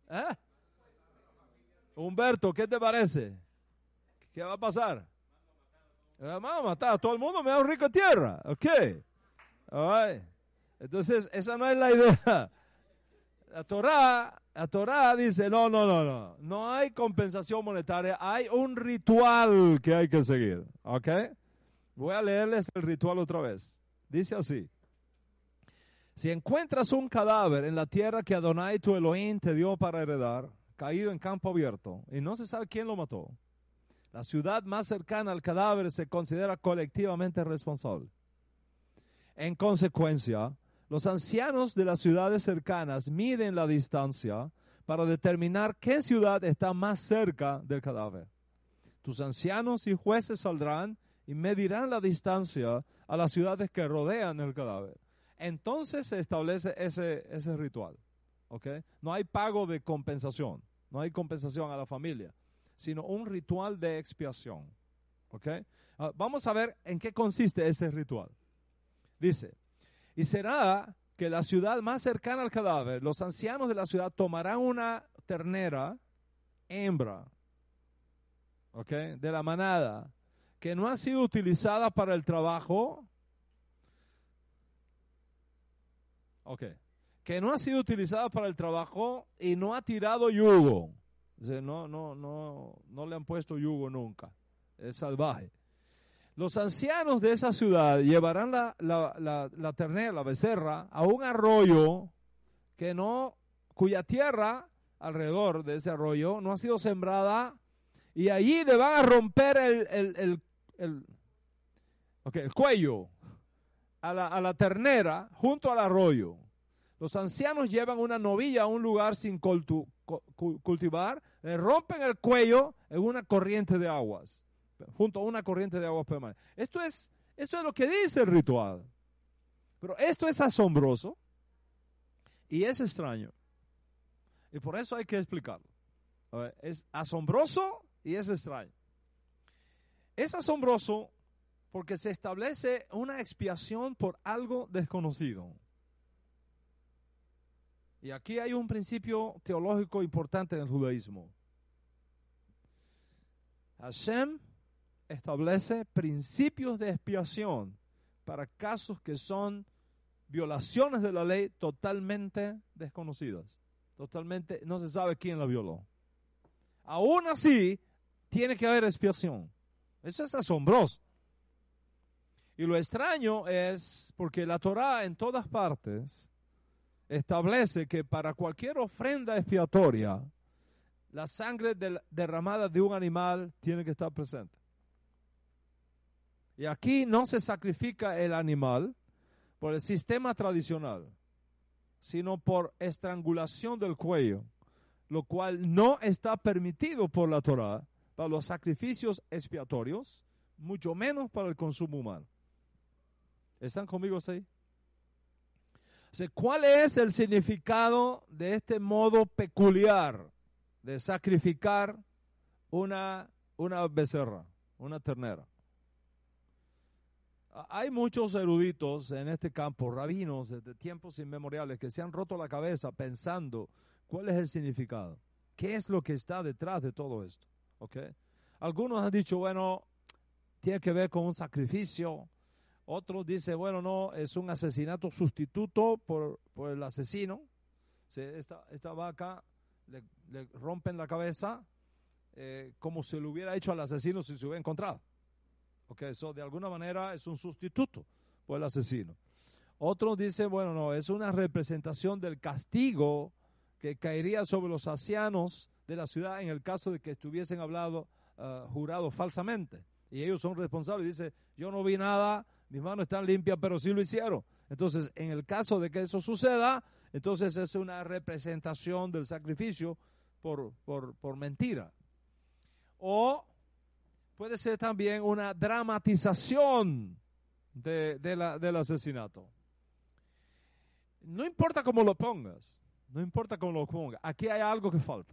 Humberto, ¿qué te parece? ¿Qué va a pasar? Vamos a matar a todo el mundo, me da un rico de tierra. Ok. All right. Entonces, esa no es la idea. La Torah dice, no. No hay compensación monetaria, hay un ritual que hay que seguir. ¿Ok? Voy a leerles el ritual otra vez. Dice así: si encuentras un cadáver en la tierra que Adonai tu Elohim te dio para heredar, caído en campo abierto, y no se sabe quién lo mató, la ciudad más cercana al cadáver se considera colectivamente responsable. En consecuencia, los ancianos de las ciudades cercanas miden la distancia para determinar qué ciudad está más cerca del cadáver. Tus ancianos y jueces saldrán y medirán la distancia a las ciudades que rodean el cadáver. Entonces se establece ese ritual. ¿Okay? No hay pago de compensación, no hay compensación a la familia, sino un ritual de expiación. ¿Okay? Vamos a ver en qué consiste ese ritual. Dice, y será que la ciudad más cercana al cadáver, los ancianos de la ciudad tomarán una ternera hembra, ¿okay?, de la manada, que no ha sido utilizada para el trabajo, que no ha sido utilizada para el trabajo y no ha tirado yugo. O sea, no le han puesto yugo nunca, es salvaje. Los ancianos de esa ciudad llevarán la ternera, la becerra, a un arroyo cuya tierra alrededor de ese arroyo no ha sido sembrada, y allí le van a romper el cuello a la ternera junto al arroyo. Los ancianos llevan una novilla a un lugar sin cultivar, le rompen el cuello en una corriente de aguas, junto a una corriente de aguas permanente. Esto es lo que dice el ritual. Pero esto es asombroso y es extraño. Y por eso hay que explicarlo. Es asombroso y es extraño. Es asombroso Porque se establece una expiación por algo desconocido. Y aquí hay un principio teológico importante en el judaísmo. Hashem establece principios de expiación para casos que son violaciones de la ley totalmente desconocidas. Totalmente, no se sabe quién la violó. Aún así, tiene que haber expiación. Eso es asombroso. Y lo extraño es porque la Torá en todas partes establece que para cualquier ofrenda expiatoria, la sangre derramada de un animal tiene que estar presente. Y aquí no se sacrifica el animal por el sistema tradicional, sino por estrangulación del cuello, lo cual no está permitido por la Torá para los sacrificios expiatorios, mucho menos para el consumo humano. ¿Están conmigo ahí? O sea, ¿cuál es el significado de este modo peculiar de sacrificar una becerra, una ternera? Hay muchos eruditos en este campo, rabinos desde tiempos inmemoriales, que se han roto la cabeza pensando cuál es el significado, qué es lo que está detrás de todo esto. ¿Okay? Algunos han dicho, bueno, tiene que ver con un sacrificio. Otros dicen, bueno, no, es un asesinato sustituto por el asesino. O sea, esta vaca le rompen la cabeza como si lo hubiera hecho al asesino si se hubiera encontrado. Okay, eso de alguna manera es un sustituto por el asesino. Otros dicen, bueno, no, es una representación del castigo que caería sobre los ancianos de la ciudad en el caso de que estuviesen jurado falsamente. Y ellos son responsables. Dice, yo no vi nada, mis manos están limpias, pero sí lo hicieron. Entonces, en el caso de que eso suceda, entonces es una representación del sacrificio por mentira. O puede ser también una dramatización del asesinato. No importa cómo lo pongas, aquí hay algo que falta.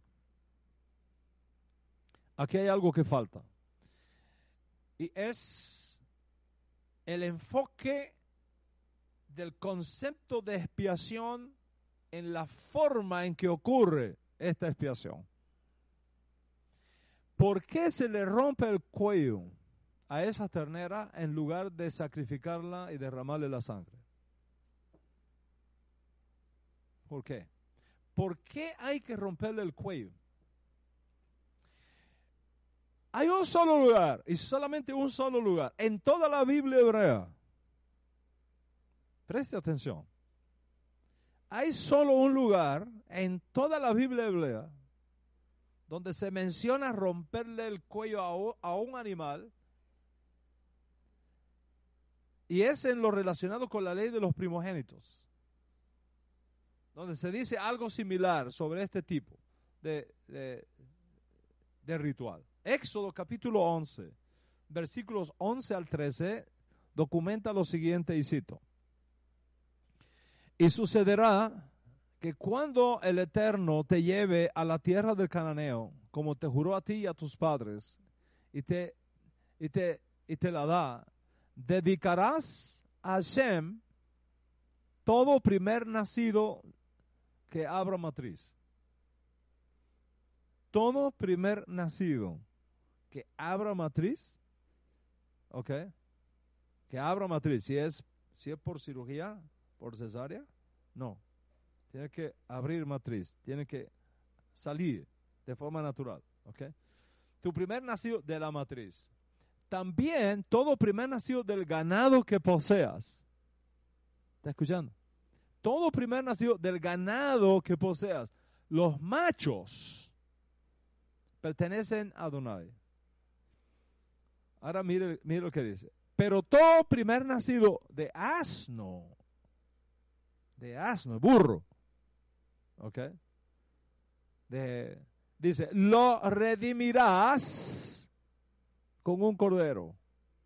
Aquí hay algo que falta. Y es el enfoque del concepto de expiación en la forma en que ocurre esta expiación. ¿Por qué se le rompe el cuello a esa ternera en lugar de sacrificarla y derramarle la sangre? ¿Por qué? ¿Por qué hay que romperle el cuello? Hay un solo lugar, y solamente un solo lugar, en toda la Biblia hebrea. Preste atención. Hay solo un lugar en toda la Biblia hebrea donde se menciona romperle el cuello a un animal, y es en lo relacionado con la ley de los primogénitos, donde se dice algo similar sobre este tipo de ritual. Éxodo capítulo 11, versículos 11 al 13, documenta lo siguiente y cito. Y sucederá que cuando el Eterno te lleve a la tierra del Cananeo, como te juró a ti y a tus padres, y te la da, dedicarás a Hashem todo primer nacido que abra matriz. Todo primer nacido que abra matriz, ¿ok? Que abra matriz, si es por cirugía, por cesárea, no. Tiene que abrir matriz, tiene que salir de forma natural, ¿ok? Tu primer nacido de la matriz. También todo primer nacido del ganado que poseas. ¿Está escuchando? Todo primer nacido del ganado que poseas. Los machos pertenecen a Adonai. Ahora mire lo que dice. Pero todo primer nacido de asno, burro, ¿ok? Dice, lo redimirás con un cordero.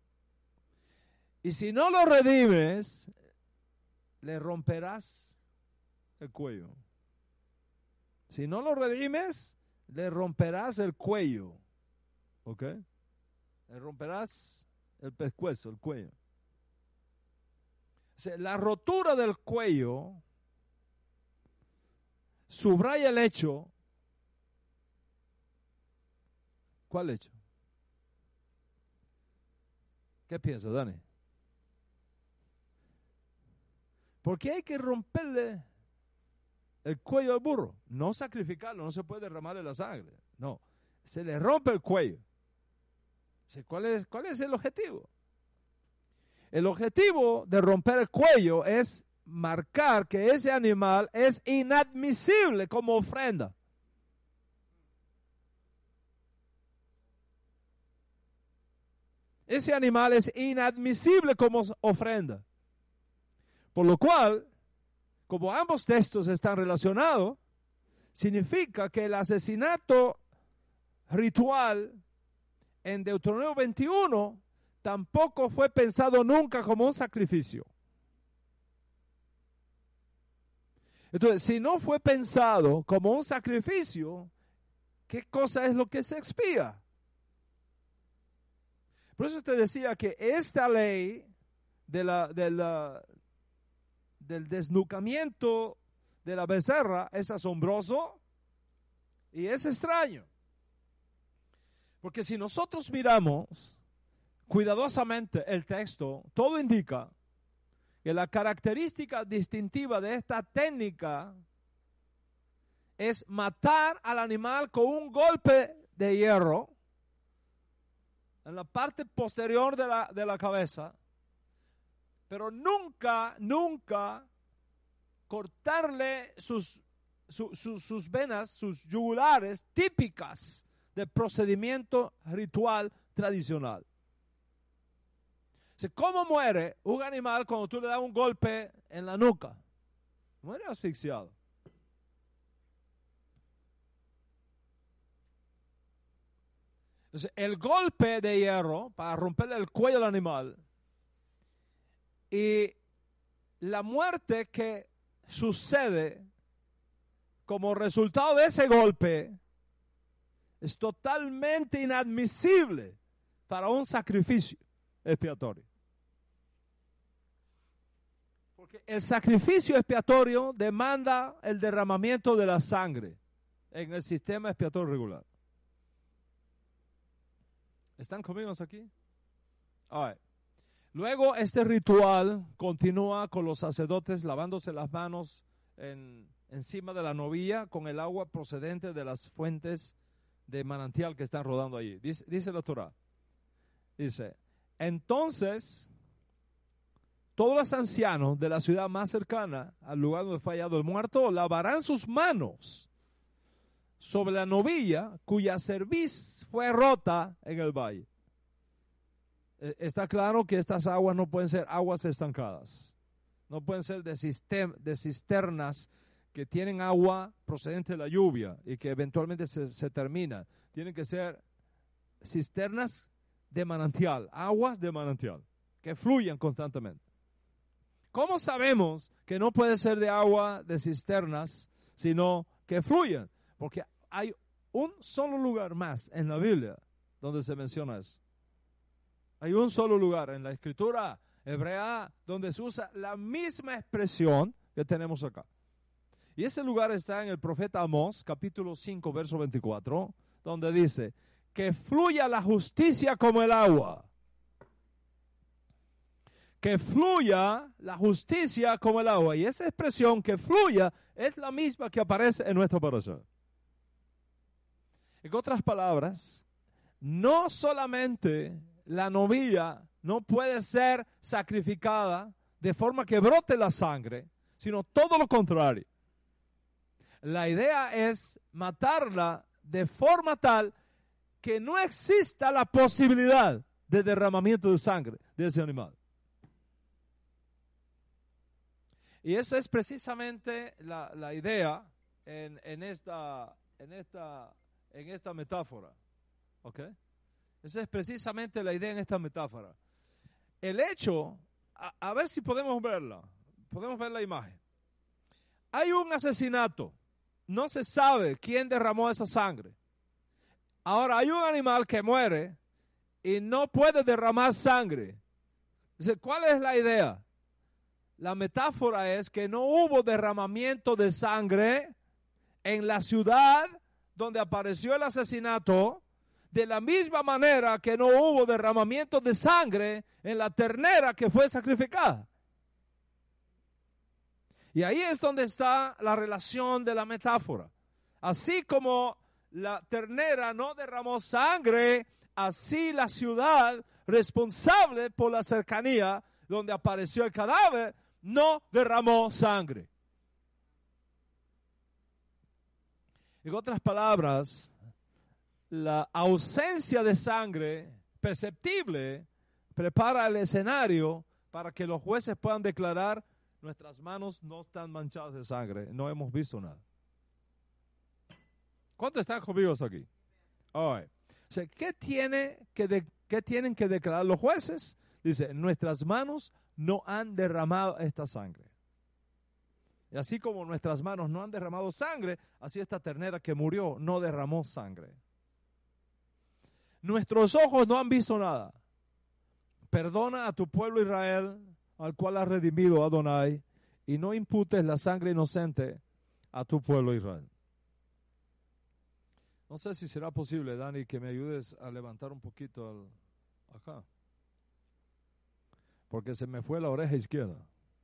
Y si no lo redimes, le romperás el cuello. Si no lo redimes, le romperás el cuello. ¿Ok? Le romperás el pescuezo, el cuello. O sea, la rotura del cuello subraya el hecho. ¿Cuál hecho? ¿Qué piensas, Dani? ¿Por qué hay que romperle el cuello al burro? No sacrificarlo, no se puede derramarle la sangre. No, se le rompe el cuello. ¿Cuál es el objetivo? El objetivo de romper el cuello es marcar que ese animal es inadmisible como ofrenda. Ese animal es inadmisible como ofrenda. Por lo cual, como ambos textos están relacionados, significa que el asesinato ritual en Deuteronomio 21 tampoco fue pensado nunca como un sacrificio. Entonces, si no fue pensado como un sacrificio, ¿qué cosa es lo que se expía? Por eso te decía que esta ley del desnucamiento de la becerra es asombroso y es extraño. Porque si nosotros miramos cuidadosamente el texto, todo indica que la característica distintiva de esta técnica es matar al animal con un golpe de hierro en la parte posterior de la cabeza, pero nunca cortarle sus venas, sus yugulares típicas del procedimiento ritual tradicional. ¿Cómo muere un animal cuando tú le das un golpe en la nuca? Muere asfixiado. Entonces, el golpe de hierro para romperle el cuello al animal y la muerte que sucede como resultado de ese golpe es totalmente inadmisible para un sacrificio expiatorio. Porque el sacrificio expiatorio demanda el derramamiento de la sangre en el sistema expiatorio regular. ¿Están conmigo aquí? All right. Luego este ritual continúa con los sacerdotes lavándose las manos encima de la novilla con el agua procedente de las fuentes de manantial que están rodando allí. Dice la Torá. Dice, entonces todos los ancianos de la ciudad más cercana al lugar donde fue hallado el muerto lavarán sus manos sobre la novilla cuya cerviz fue rota en el valle. Está claro que estas aguas no pueden ser aguas estancadas. No pueden ser de cisternas que tienen agua procedente de la lluvia y que eventualmente se terminan. Tienen que ser cisternas de manantial, aguas de manantial, que fluyan constantemente. ¿Cómo sabemos que no puede ser de agua de cisternas, sino que fluyan? Porque hay un solo lugar más en la Biblia donde se menciona eso. Hay un solo lugar en la escritura hebrea donde se usa la misma expresión que tenemos acá. Y ese lugar está en el profeta Amós, capítulo 5, verso 24, donde dice, que fluya la justicia como el agua. Que fluya la justicia como el agua. Y esa expresión, que fluya, es la misma que aparece en nuestra parasha. En otras palabras, no solamente la novilla no puede ser sacrificada de forma que brote la sangre, sino todo lo contrario. La idea es matarla de forma tal que no exista la posibilidad de derramamiento de sangre de ese animal. Y esa es precisamente la idea en esta metáfora. ¿Ok? Esa es precisamente la idea en esta metáfora. El hecho, a ver si podemos verla. Podemos ver la imagen. Hay un asesinato. No se sabe quién derramó esa sangre. Ahora hay un animal que muere y no puede derramar sangre. Dice, ¿cuál es la idea? La metáfora es que no hubo derramamiento de sangre en la ciudad donde apareció el asesinato, de la misma manera que no hubo derramamiento de sangre en la ternera que fue sacrificada. Y ahí es donde está la relación de la metáfora. Así como la ternera no derramó sangre, así la ciudad responsable por la cercanía donde apareció el cadáver no derramó sangre. En otras palabras, la ausencia de sangre perceptible prepara el escenario para que los jueces puedan declarar: nuestras manos no están manchadas de sangre, no hemos visto nada. ¿Cuántos están conmigo aquí? All right. O sea, ¿qué tienen que declarar los jueces? Dice, nuestras manos no han derramado esta sangre. Y así como nuestras manos no han derramado sangre, así esta ternera que murió no derramó sangre. Nuestros ojos no han visto nada. Perdona a tu pueblo Israel, al cual has redimido Adonai, y no imputes la sangre inocente a tu pueblo Israel. No sé si será posible, Dani, que me ayudes a levantar un poquito acá. Porque se me fue la oreja izquierda.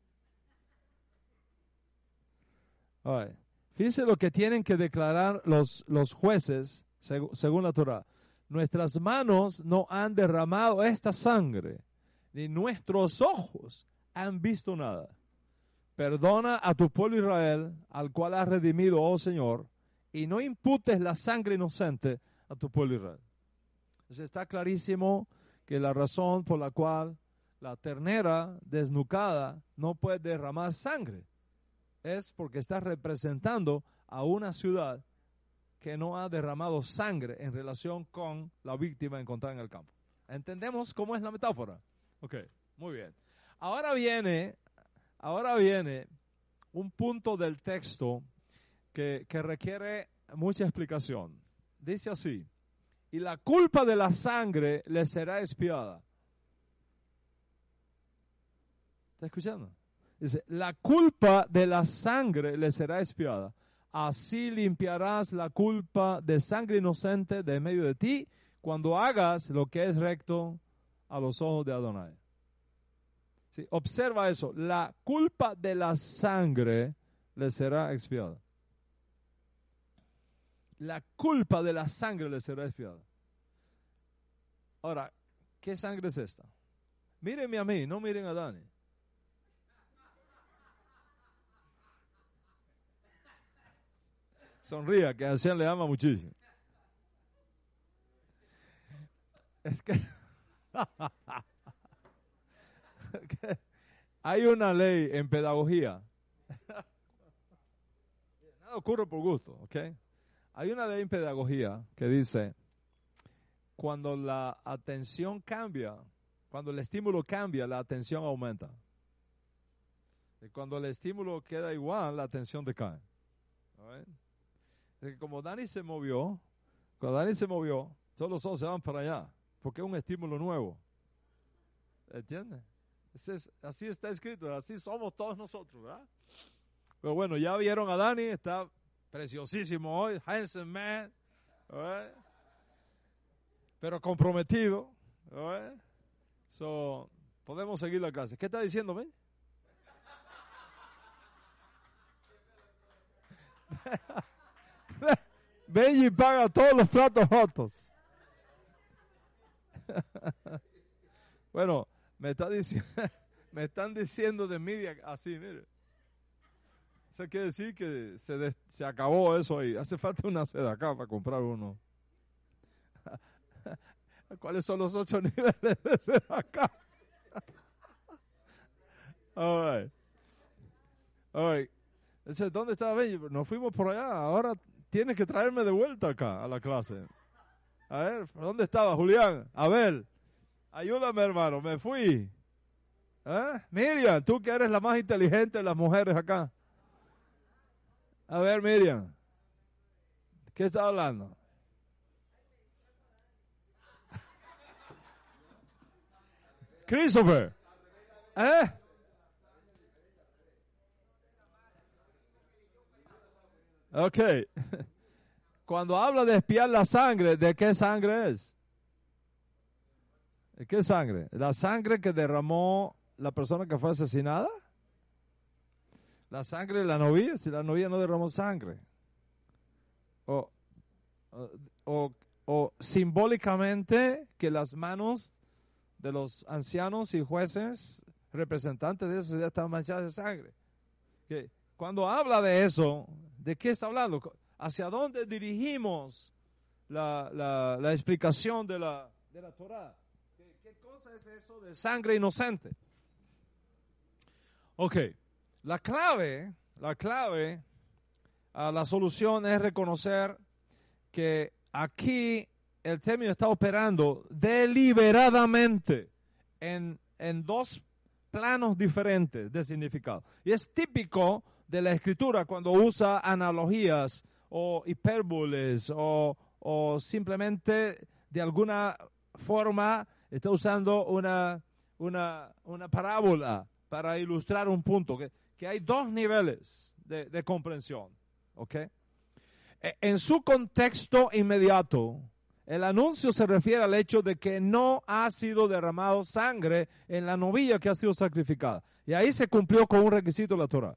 All right. Fíjense lo que tienen que declarar los jueces según la Torah. Nuestras manos no han derramado esta sangre, ni nuestros ojos han visto nada. Perdona a tu pueblo Israel, al cual has redimido, oh Señor, y no imputes la sangre inocente a tu pueblo Israel. Entonces está clarísimo que la razón por la cual la ternera desnucada no puede derramar sangre es porque está representando a una ciudad que no ha derramado sangre en relación con la víctima encontrada en el campo. ¿Entendemos cómo es la metáfora? Ok, muy bien. Ahora viene un punto del texto que requiere mucha explicación. Dice así: y la culpa de la sangre le será expiada. ¿Está escuchando? Dice, la culpa de la sangre le será expiada. Así limpiarás la culpa de sangre inocente de medio de ti cuando hagas lo que es recto a los ojos de Adonai. Sí, observa eso. La culpa de la sangre le será expiada. La culpa de la sangre le será expiada. Ahora, ¿qué sangre es esta? Mírenme a mí, no miren a Dani. Sonría, que a Hashem le ama muchísimo. Es que hay una ley en pedagogía. Nada ocurre por gusto, ¿ok? Hay una ley en pedagogía que dice, cuando la atención cambia, cuando el estímulo cambia, la atención aumenta. Y cuando el estímulo queda igual, la atención decae. ¿Right? Como Dani se movió, cuando Dani se movió, todos los ojos se van para allá, porque es un estímulo nuevo. ¿Entiendes? Así está escrito, así somos todos nosotros, ¿verdad? Pero bueno, ya vieron a Dani, está preciosísimo hoy, handsome man, ¿right? Pero comprometido, ¿right? So, podemos seguir la clase. ¿Qué está diciendo, ven? Benji paga todos los platos rotos. Bueno, me están diciendo de media así, mire. Eso quiere decir que se acabó eso ahí. Hace falta una seda acá para comprar uno. ¿Cuáles son los 8 niveles de seda acá? All right. All right. Entonces, ¿dónde estaba Benji? Nos fuimos por allá. Ahora tienes que traerme de vuelta acá a la clase. A ver, ¿dónde estaba Julián? A ver, ayúdame, hermano, me fui. Miriam, tú que eres la más inteligente de las mujeres acá. A ver, Miriam, ¿qué está hablando? Christopher. Ok. Cuando habla de espiar la sangre, ¿de qué sangre es? ¿De qué sangre? ¿La sangre que derramó la persona que fue asesinada? ¿La sangre de la novia? Si la novia no derramó sangre. O simbólicamente que las manos de los ancianos y jueces, representantes de esa sociedad, estaban manchadas de sangre. Que cuando habla de eso, ¿de qué está hablando? ¿Hacia dónde dirigimos la explicación de la Torá? ¿Qué cosa es eso de sangre inocente? Ok, la clave a la solución es reconocer que aquí el término está operando deliberadamente en dos planos diferentes de significado. Y es típico de la Escritura cuando usa analogías o hipérboles o simplemente de alguna forma está usando una parábola para ilustrar un punto, que hay dos niveles de comprensión. ¿Ok? En su contexto inmediato, el anuncio se refiere al hecho de que no ha sido derramado sangre en la novilla que ha sido sacrificada. Y ahí se cumplió con un requisito de la Torá.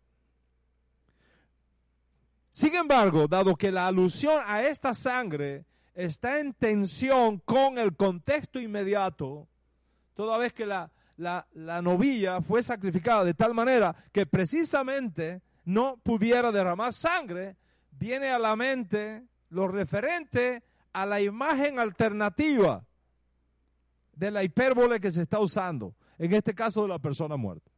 Sin embargo, dado que la alusión a esta sangre está en tensión con el contexto inmediato, toda vez que la novilla fue sacrificada de tal manera que precisamente no pudiera derramar sangre, viene a la mente lo referente a la imagen alternativa de la hipérbole que se está usando, en este caso de la persona muerta.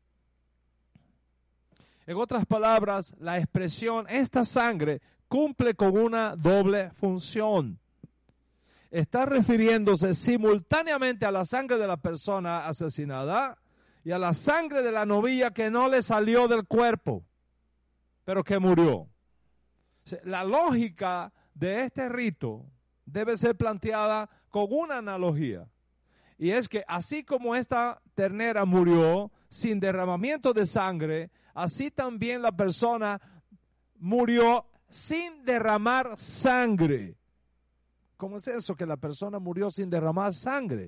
En otras palabras, la expresión esta sangre cumple con una doble función. Está refiriéndose simultáneamente a la sangre de la persona asesinada y a la sangre de la novilla que no le salió del cuerpo, pero que murió. La lógica de este rito debe ser planteada con una analogía. Y es que así como esta ternera murió sin derramamiento de sangre, así también la persona murió sin derramar sangre. ¿Cómo es eso que la persona murió sin derramar sangre?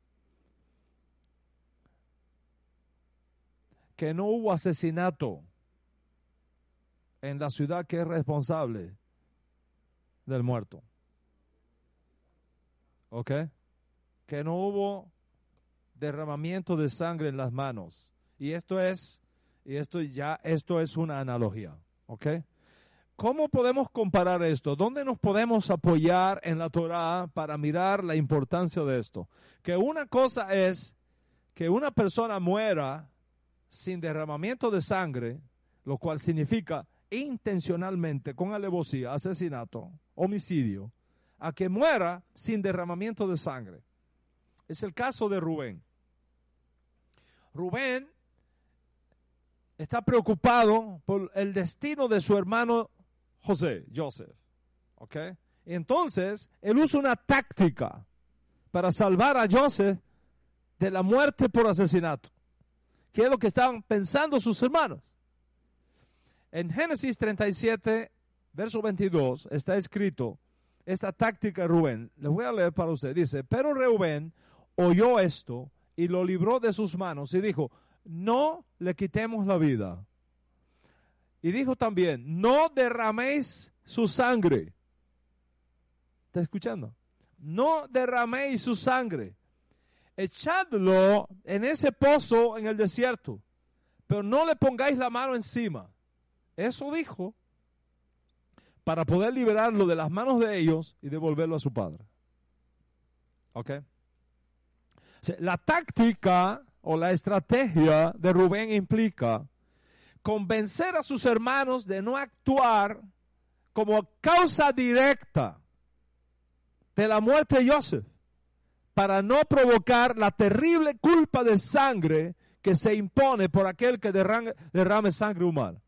Que no hubo asesinato en la ciudad que es responsable del muerto. ¿Ok? Que no hubo derramamiento de sangre en las manos. Y esto es una analogía. ¿Ok? ¿Cómo podemos comparar esto? ¿Dónde nos podemos apoyar en la Torá para mirar la importancia de esto? Que una cosa es que una persona muera sin derramamiento de sangre, lo cual significa intencionalmente, con alevosía, asesinato, homicidio, a que muera sin derramamiento de sangre. Es el caso de Rubén. Rubén está preocupado por el destino de su hermano Joseph. ¿Ok? Entonces, él usa una táctica para salvar a Joseph de la muerte por asesinato. ¿Qué es lo que estaban pensando sus hermanos? En Génesis 37, verso 22, está escrito esta táctica de Rubén. Les voy a leer para ustedes. Dice, pero Rubén oyó esto y lo libró de sus manos y dijo, no le quitemos la vida. Y dijo también, no derraméis su sangre. ¿Está escuchando? No derraméis su sangre. Echadlo en ese pozo en el desierto, pero no le pongáis la mano encima. Eso dijo para poder liberarlo de las manos de ellos y devolverlo a su padre. ¿Ok? O sea, la táctica o la estrategia de Rubén implica convencer a sus hermanos de no actuar como causa directa de la muerte de Joseph, para no provocar la terrible culpa de sangre que se impone por aquel que derrame sangre humana.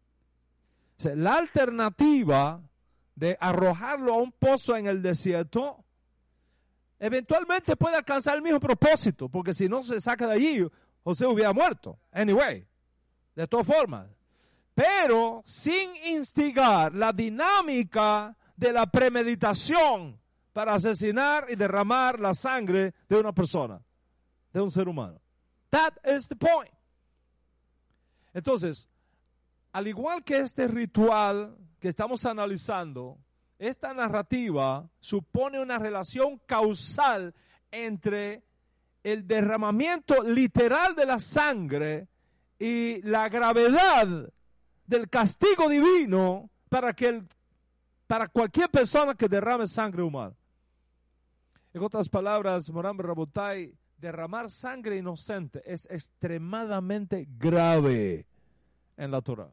O sea, la alternativa de arrojarlo a un pozo en el desierto eventualmente puede alcanzar el mismo propósito, porque si no se saca de allí, José hubiera muerto. Anyway, de todas formas. Pero sin instigar la dinámica de la premeditación para asesinar y derramar la sangre de una persona, de un ser humano. That is the point. Entonces, al igual que este ritual que estamos analizando, esta narrativa supone una relación causal entre el derramamiento literal de la sangre y la gravedad del castigo divino para cualquier persona que derrame sangre humana. En otras palabras, Moran Rabotai, derramar sangre inocente es extremadamente grave en la Torah.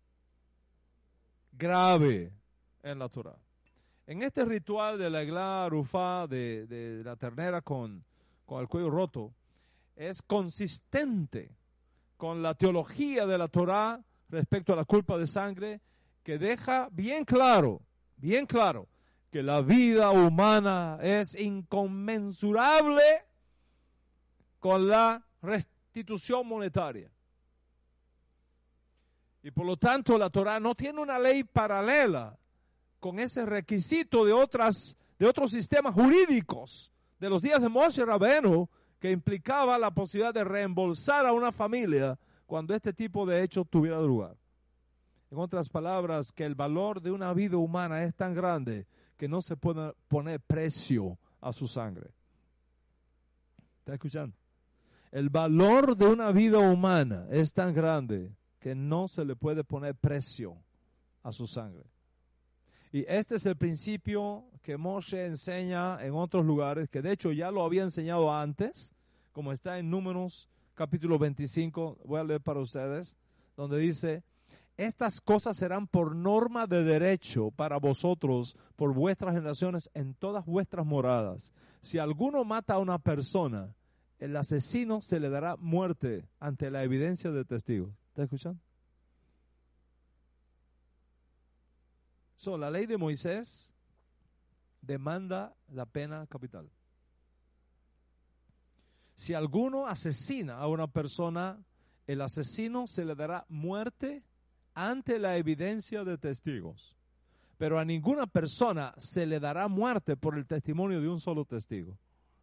Grave en la Torah. En este ritual de la Eglah Arufá, de la ternera con el cuello roto, es consistente con la teología de la Torah respecto a la culpa de sangre, que deja bien claro que la vida humana es inconmensurable con la restitución monetaria. Y por lo tanto la Torah no tiene una ley paralela con ese requisito de otros sistemas jurídicos de los días de Moshe Rabbeinu, que implicaba la posibilidad de reembolsar a una familia cuando este tipo de hecho tuviera lugar. En otras palabras, que el valor de una vida humana es tan grande que no se puede poner precio a su sangre. ¿Está escuchando? El valor de una vida humana es tan grande que no se le puede poner precio a su sangre. Y este es el principio que Moshe enseña en otros lugares, que de hecho ya lo había enseñado antes, como está en Números capítulo 25, voy a leer para ustedes, donde dice: estas cosas serán por norma de derecho para vosotros, por vuestras generaciones, en todas vuestras moradas. Si alguno mata a una persona, el asesino se le dará muerte ante la evidencia de testigos. ¿Está escuchando? La ley de Moisés demanda la pena capital. Si alguno asesina a una persona, el asesino se le dará muerte ante la evidencia de testigos. Pero a ninguna persona se le dará muerte por el testimonio de un solo testigo.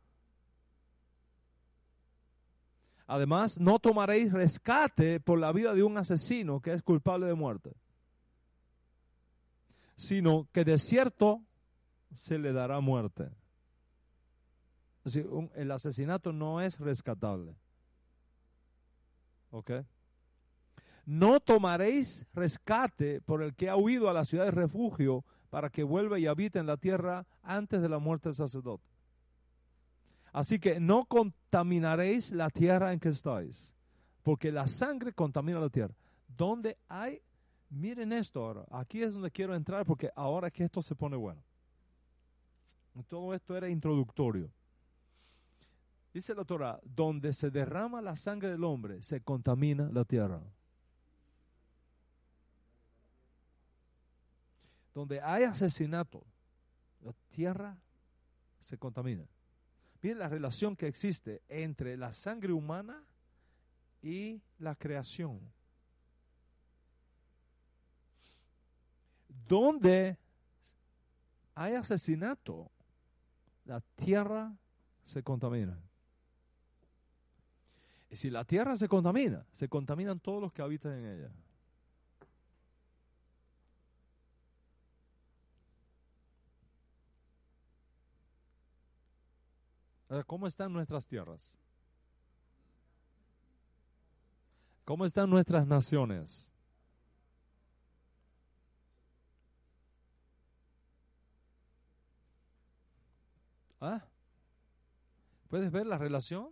Además, no tomaréis rescate por la vida de un asesino que es culpable de muerte, sino que de cierto se le dará muerte. Es decir, el asesinato no es rescatable. ¿Ok? No tomaréis rescate por el que ha huido a la ciudad de refugio para que vuelva y habite en la tierra antes de la muerte del sacerdote. Así que no contaminaréis la tierra en que estáis, porque la sangre contamina la tierra. Donde hay, miren esto ahora, aquí es donde quiero entrar, porque ahora que esto se pone bueno. Todo esto era introductorio. Dice la Torah: donde se derrama la sangre del hombre, se contamina la tierra. Donde hay asesinato, la tierra se contamina. Miren la relación que existe entre la sangre humana y la creación. Donde hay asesinato, la tierra se contamina. Y si la tierra se contaminan todos los que habitan en ella. Ahora, ¿cómo están nuestras tierras? ¿Cómo están nuestras naciones? ¿Ah? ¿Puedes ver la relación?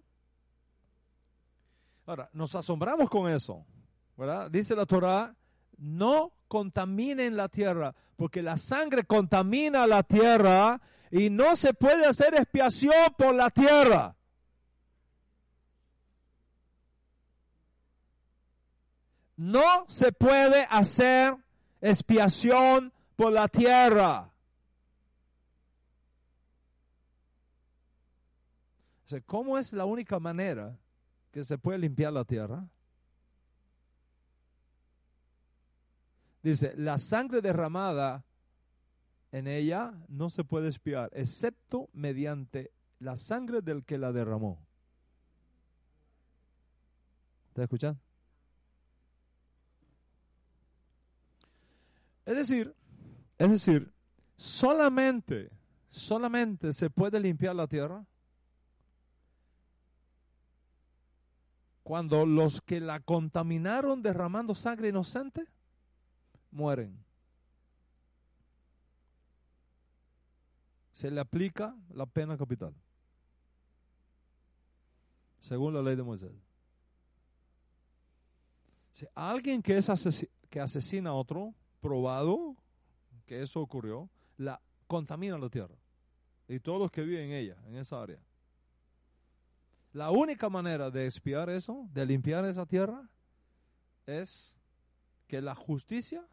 Ahora, nos asombramos con eso, ¿verdad? Dice la Torah: no contaminen la tierra, porque la sangre contamina la tierra y no se puede hacer expiación por la tierra. No se puede hacer expiación por la tierra. O sea, ¿cómo es la única manera que se puede limpiar la tierra? Dice, la sangre derramada en ella no se puede expiar, excepto mediante la sangre del que la derramó. ¿Está escuchando? Es decir, solamente se puede limpiar la tierra cuando los que la contaminaron derramando sangre inocente mueren. Se le aplica la pena capital, según la ley de Moisés. Si alguien que asesina a otro, probado que eso ocurrió, la contamina la tierra y todos los que viven en ella, en esa área. La única manera de expiar eso, de limpiar esa tierra, es que la justicia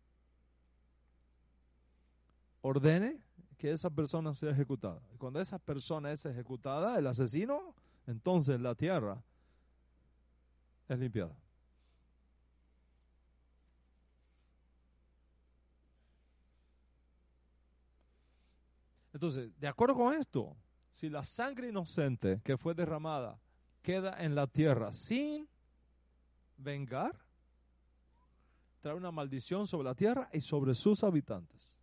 ordene que esa persona sea ejecutada. Y cuando esa persona es ejecutada, el asesino, entonces la tierra es limpiada. Entonces, de acuerdo con esto, si la sangre inocente que fue derramada queda en la tierra sin vengar, trae una maldición sobre la tierra y sobre sus habitantes.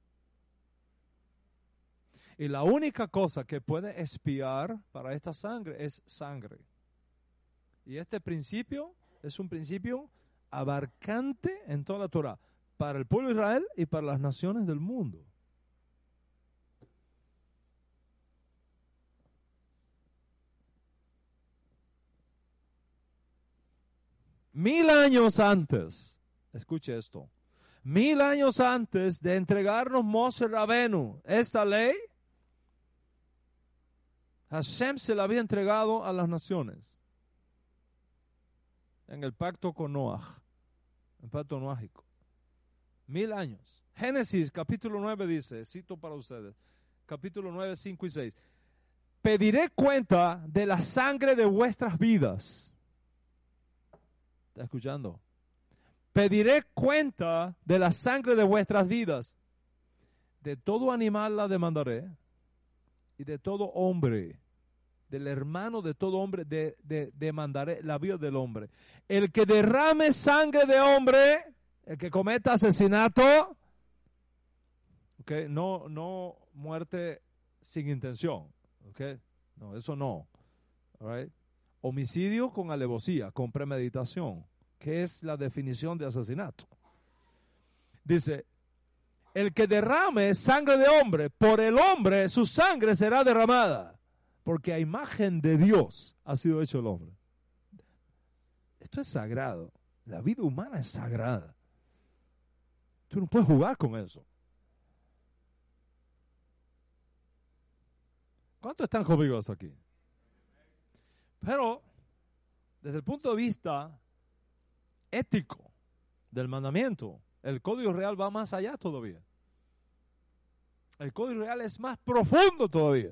Y la única cosa que puede expiar para esta sangre es sangre. Y este principio es un principio abarcante en toda la Torah, para el pueblo de Israel y para las naciones del mundo. Mil años antes, escuche esto, 1000 años antes de entregarnos Moshe Rabenu esta ley, Hashem se la había entregado a las naciones en el pacto con Noaj, el pacto noágico. 1000 años. Génesis capítulo 9 dice, cito para ustedes, capítulo 9, 5 y 6. Pediré cuenta de la sangre de vuestras vidas. ¿Está escuchando? Pediré cuenta de la sangre de vuestras vidas. De todo animal la demandaré, y de todo hombre, del hermano de todo hombre, demandaré la vida del hombre. El que derrame sangre de hombre, el que cometa asesinato, okay, no muerte sin intención, okay, no, eso no, all right. Homicidio con alevosía, con premeditación, que es la definición de asesinato. Dice, el que derrame sangre de hombre, por el hombre su sangre será derramada, porque a imagen de Dios ha sido hecho el hombre. Esto es sagrado. La vida humana es sagrada. Tú no puedes jugar con eso. ¿Cuántos están conmigo hasta aquí? Pero, desde el punto de vista ético del mandamiento, el Código Real va más allá todavía. El Código Real es más profundo todavía.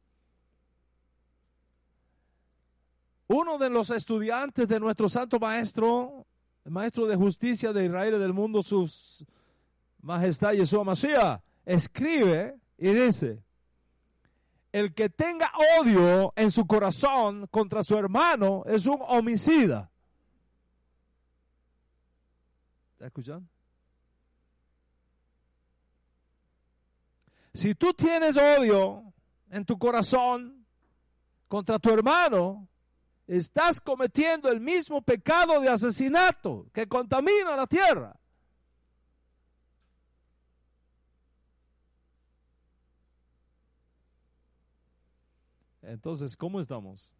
Uno de los estudiantes de nuestro santo maestro, el maestro de justicia de Israel y del mundo, su majestad Yeshua Mashiach, escribe y dice, el que tenga odio en su corazón contra su hermano es un homicida. ¿Está escuchando? Si tú tienes odio en tu corazón contra tu hermano, estás cometiendo el mismo pecado de asesinato que contamina la tierra. Entonces, ¿cómo estamos?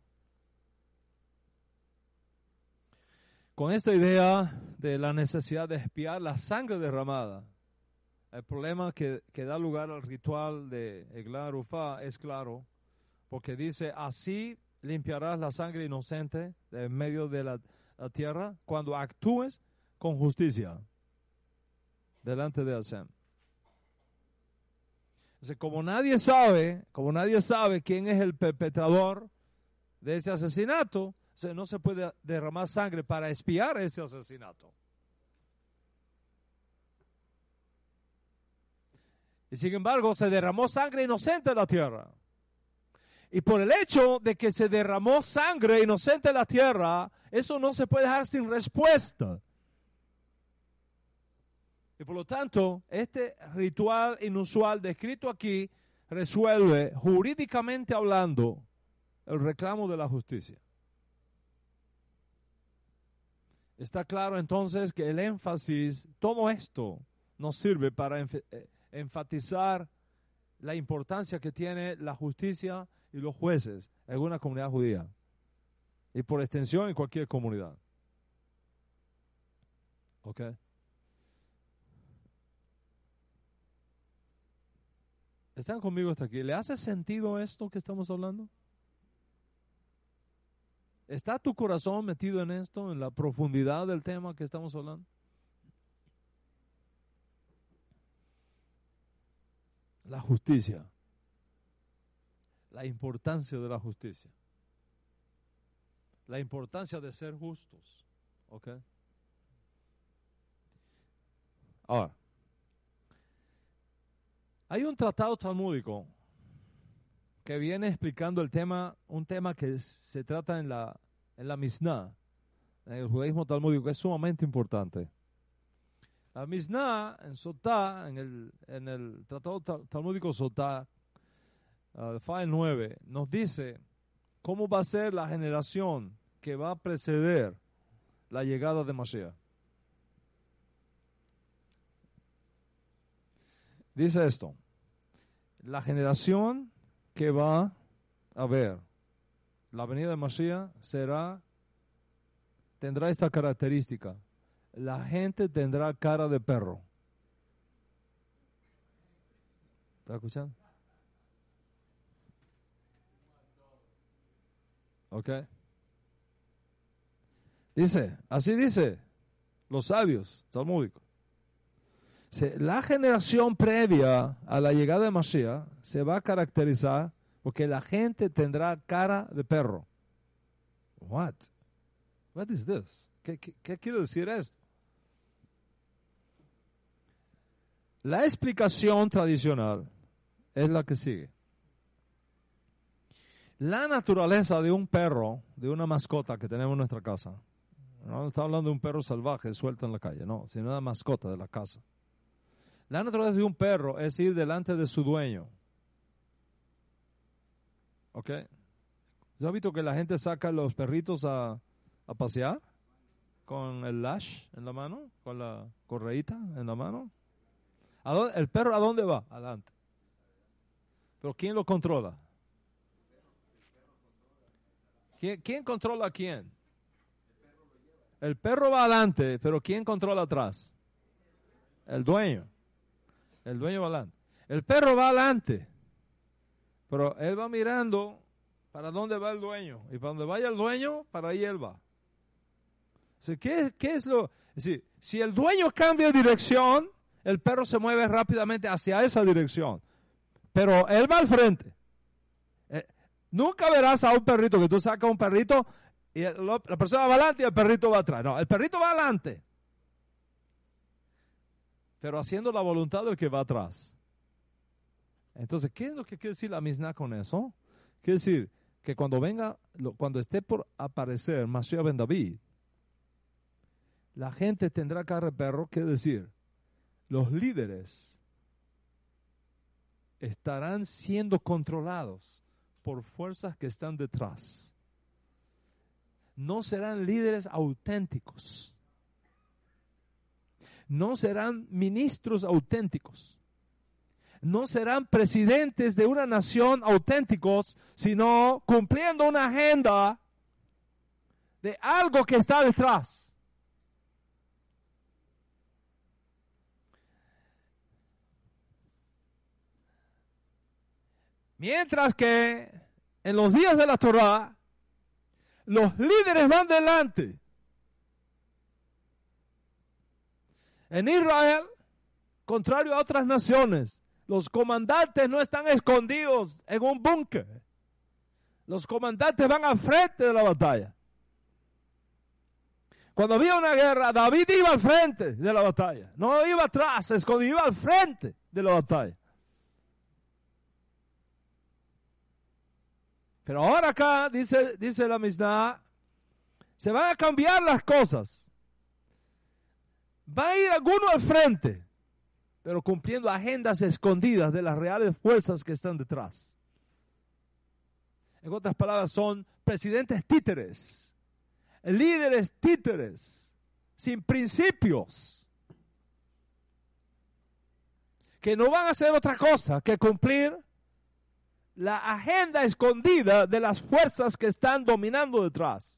Con esta idea de la necesidad de expiar la sangre derramada, el problema que da lugar al ritual de Eglah Arufá es claro, porque dice, así limpiarás la sangre inocente de en medio de la tierra cuando actúes con justicia delante de Hashem. Entonces, como nadie sabe quién es el perpetrador de ese asesinato, o sea, no se puede derramar sangre para expiar ese asesinato. Y sin embargo, se derramó sangre inocente en la tierra. Y por el hecho de que se derramó sangre inocente en la tierra, eso no se puede dejar sin respuesta. Y por lo tanto, este ritual inusual descrito aquí resuelve, jurídicamente hablando, el reclamo de la justicia. Está claro entonces que el énfasis, todo esto nos sirve para enfatizar la importancia que tiene la justicia y los jueces en una comunidad judía y por extensión en cualquier comunidad. ¿Ok? ¿Están conmigo hasta aquí? ¿Le hace sentido esto que estamos hablando? ¿Está tu corazón metido en esto, en la profundidad del tema que estamos hablando? La justicia. La importancia de la justicia. La importancia de ser justos. ¿Ok? Ahora, hay un tratado talmúdico que viene explicando el tema, un tema que se trata en la Mishnah, en el judaísmo talmúdico, que es sumamente importante. La Mishnah en Sotá, en el tratado talmúdico Sotá, File 9, nos dice cómo va a ser la generación que va a preceder la llegada de Mashiach. Dice esto: la generación que va a ver la venida de Mashiach tendrá esta característica: la gente tendrá cara de perro. ¿Está escuchando? ¿Ok? Así dice los sabios talmúdicos. La generación previa a la llegada de Mashiach se va a caracterizar porque la gente tendrá cara de perro. What is this? ¿Qué quiere decir esto? La explicación tradicional es la que sigue. La naturaleza de un perro, de una mascota que tenemos en nuestra casa, no está hablando de un perro salvaje suelto en la calle, no, sino una mascota de la casa. La naturaleza de un perro es ir delante de su dueño. ¿Ok? ¿Yo he visto que la gente saca a los perritos a pasear con el lash en la mano, con la correíta en la mano? ¿El perro a dónde va? Adelante. ¿Pero quién lo controla? ¿Quién controla a quién? El perro va adelante, pero ¿quién controla atrás? El dueño. El dueño va adelante. El perro va adelante, pero él va mirando para dónde va el dueño. Y para donde vaya el dueño, para ahí él va. O sea, ¿qué es lo? Es decir, si el dueño cambia de dirección, el perro se mueve rápidamente hacia esa dirección. Pero él va al frente. Nunca verás a un perrito que tú sacas un perrito y la persona va adelante y el perrito va atrás. No, el perrito va adelante, pero haciendo la voluntad del que va atrás. Entonces, ¿qué es lo que quiere decir la Mishnah con eso? Quiere decir que cuando esté por aparecer Mashiach ben David, la gente tendrá cara de perro, quiere decir, los líderes estarán siendo controlados por fuerzas que están detrás. No serán líderes auténticos. No serán ministros auténticos. No serán presidentes de una nación auténticos, sino cumpliendo una agenda de algo que está detrás. Mientras que en los días de la Torá, los líderes van delante. En Israel, contrario a otras naciones, los comandantes no están escondidos en un búnker. Los comandantes van al frente de la batalla. Cuando había una guerra, David iba al frente de la batalla. No iba atrás, se escondía, iba al frente de la batalla. Pero ahora acá, dice la Mishnah, se van a cambiar las cosas. Va a ir alguno al frente, pero cumpliendo agendas escondidas de las reales fuerzas que están detrás. En otras palabras, son presidentes títeres, líderes títeres, sin principios, que no van a hacer otra cosa que cumplir la agenda escondida de las fuerzas que están dominando detrás.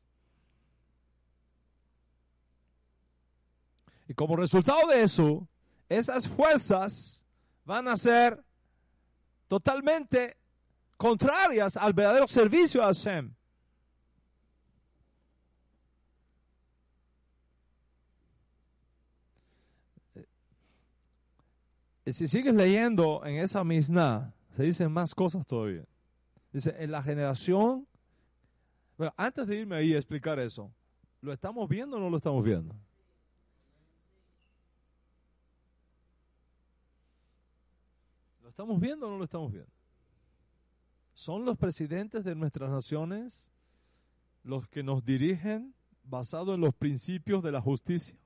Y como resultado de eso, esas fuerzas van a ser totalmente contrarias al verdadero servicio a Hashem. Y si sigues leyendo en esa Mishnah, se dicen más cosas todavía. Dice, en la generación... Bueno, antes de irme ahí a explicar eso, ¿lo estamos viendo o no lo estamos viendo? ¿Lo estamos viendo o no lo estamos viendo? ¿Son los presidentes de nuestras naciones los que nos dirigen basado en los principios de la justicia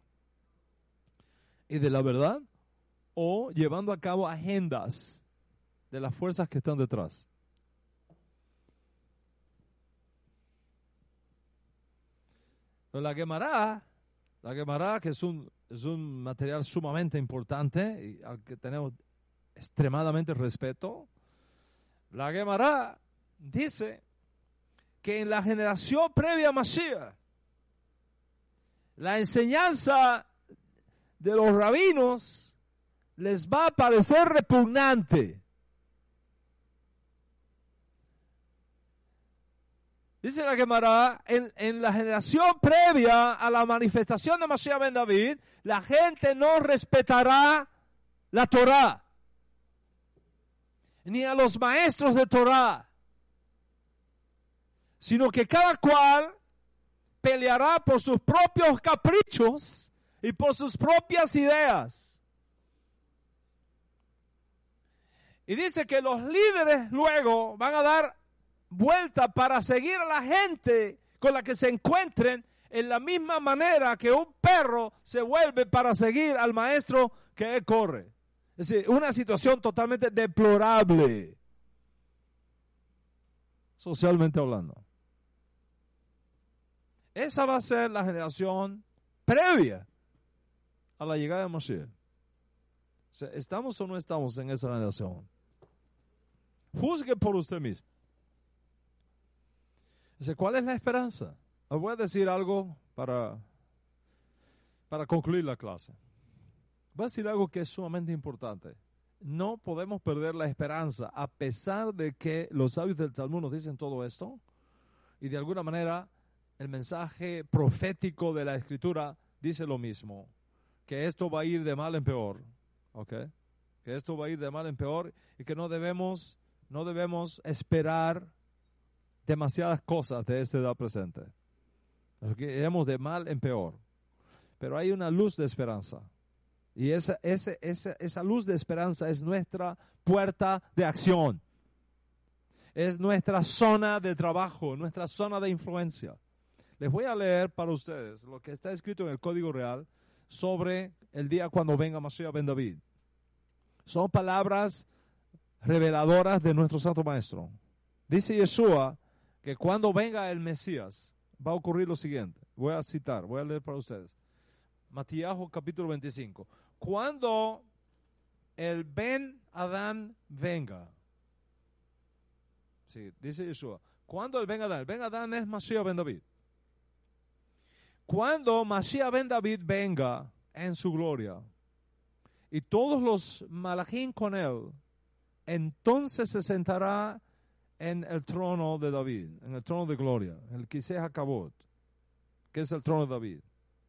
y de la verdad? ¿O llevando a cabo agendas de las fuerzas que están detrás? La Gemara, que es un material sumamente importante y al que tenemos extremadamente respeto, la Gemara dice que en la generación previa a Mashiach, la enseñanza de los rabinos les va a parecer repugnante. Dice la Gemara, en la generación previa a la manifestación de Mashiach ben David, la gente no respetará la Torah, ni a los maestros de Torah, sino que cada cual peleará por sus propios caprichos y por sus propias ideas. Y dice que los líderes luego van a dar vuelta para seguir a la gente con la que se encuentren en la misma manera que un perro se vuelve para seguir al maestro que él corre. Es decir, una situación totalmente deplorable, socialmente hablando. Esa va a ser la generación previa a la llegada de Mashiach. O sea, ¿estamos o no estamos en esa generación? Juzgue por usted mismo. Dice, ¿cuál es la esperanza? Les voy a decir algo para concluir la clase. Voy a decir algo que es sumamente importante. No podemos perder la esperanza, a pesar de que los sabios del Talmud nos dicen todo esto, y de alguna manera el mensaje profético de la Escritura dice lo mismo, que esto va a ir de mal en peor, ¿ok? Que esto va a ir de mal en peor y que no debemos esperar demasiadas cosas de esta edad presente. Que iremos de mal en peor. Pero hay una luz de esperanza. Y esa luz de esperanza es nuestra puerta de acción. Es nuestra zona de trabajo, nuestra zona de influencia. Les voy a leer para ustedes lo que está escrito en el Código Real sobre el día cuando venga Mashiach ben David. Son palabras reveladoras de nuestro Santo Maestro. Dice Yeshua que cuando venga el Mesías va a ocurrir lo siguiente. Voy a leer para ustedes. Matías capítulo 25. Cuando el Ben Adán venga. Sí, dice Yeshua. Cuando el Ben Adán es Mashiach ben David. Cuando Mashiach ben David venga en su gloria y todos los malachim con él, entonces se sentará en el trono de David, en el trono de gloria, el Kiseh HaKavod, que es el trono de David.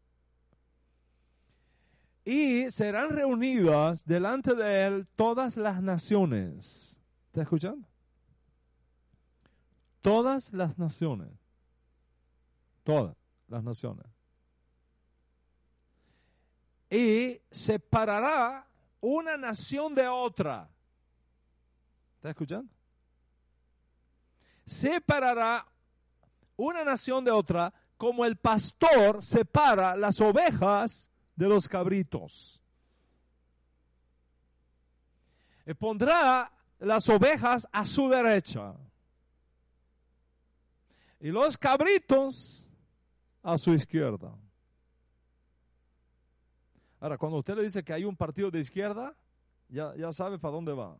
Y serán reunidas delante de él todas las naciones. ¿Está escuchando? todas las naciones. Todas las naciones. Y separará una nación de otra. ¿Está escuchando? Separará una nación de otra como el pastor separa las ovejas de los cabritos. Y pondrá las ovejas a su derecha y los cabritos a su izquierda. Ahora, cuando usted le dice que hay un partido de izquierda, ya sabe para dónde va.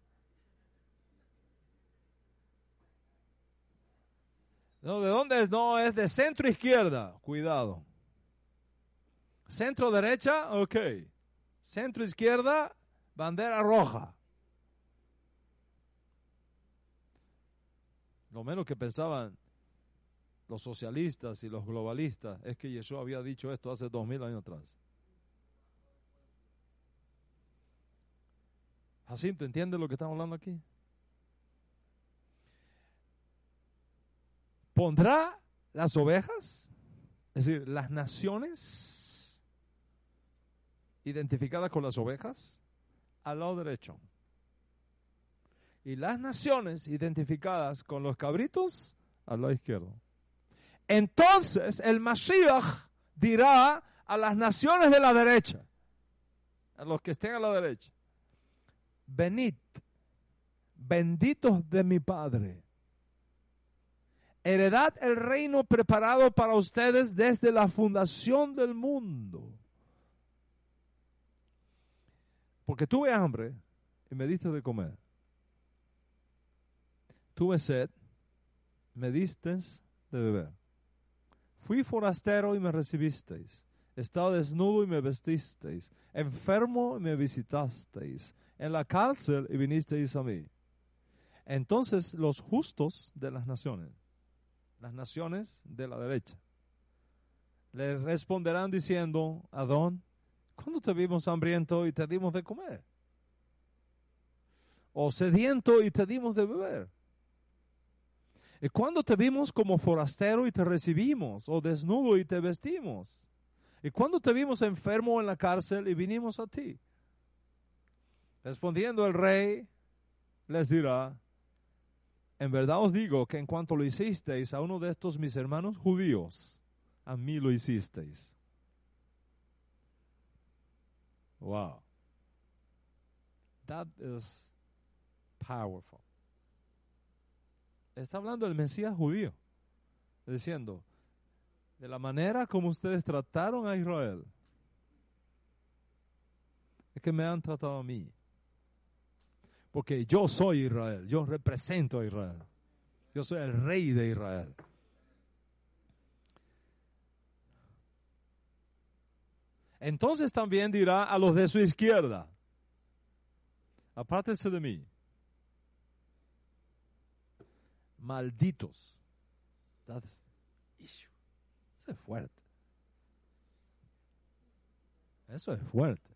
No, ¿de dónde es? No, es de centro izquierda. Cuidado. Centro derecha, ok. Centro izquierda, bandera roja. Lo menos que pensaban los socialistas y los globalistas es que Yeshua había dicho esto hace 2000 años atrás. Jacinto, ¿entiendes lo que estamos hablando aquí? Pondrá las ovejas, es decir, las naciones identificadas con las ovejas, al lado derecho. Y las naciones identificadas con los cabritos, al lado izquierdo. Entonces el Mashiach dirá a las naciones de la derecha, a los que estén a la derecha: venid, benditos de mi Padre, heredad el reino preparado para ustedes desde la fundación del mundo. Porque tuve hambre y me diste de comer. Tuve sed, me disteis de beber. Fui forastero y me recibisteis. Estaba desnudo y me vestisteis. Enfermo y me visitasteis. En la cárcel y vinisteis a mí. Entonces los justos de las naciones de la derecha, le responderán diciendo: Adón, ¿cuándo te vimos hambriento y te dimos de comer? ¿O sediento y te dimos de beber? ¿Y cuándo te vimos como forastero y te recibimos? ¿O desnudo y te vestimos? ¿Y cuándo te vimos enfermo en la cárcel y vinimos a ti? Respondiendo el rey, les dirá: en verdad os digo que en cuanto lo hicisteis a uno de estos mis hermanos judíos, a mí lo hicisteis. Wow. That is powerful. Está hablando del Mesías judío, diciendo: de la manera como ustedes trataron a Israel, es que me han tratado a mí. Porque yo soy Israel, yo represento a Israel. Yo soy el rey de Israel. Entonces también dirá a los de su izquierda: apártense de mí, malditos. Eso es fuerte. Eso es fuerte.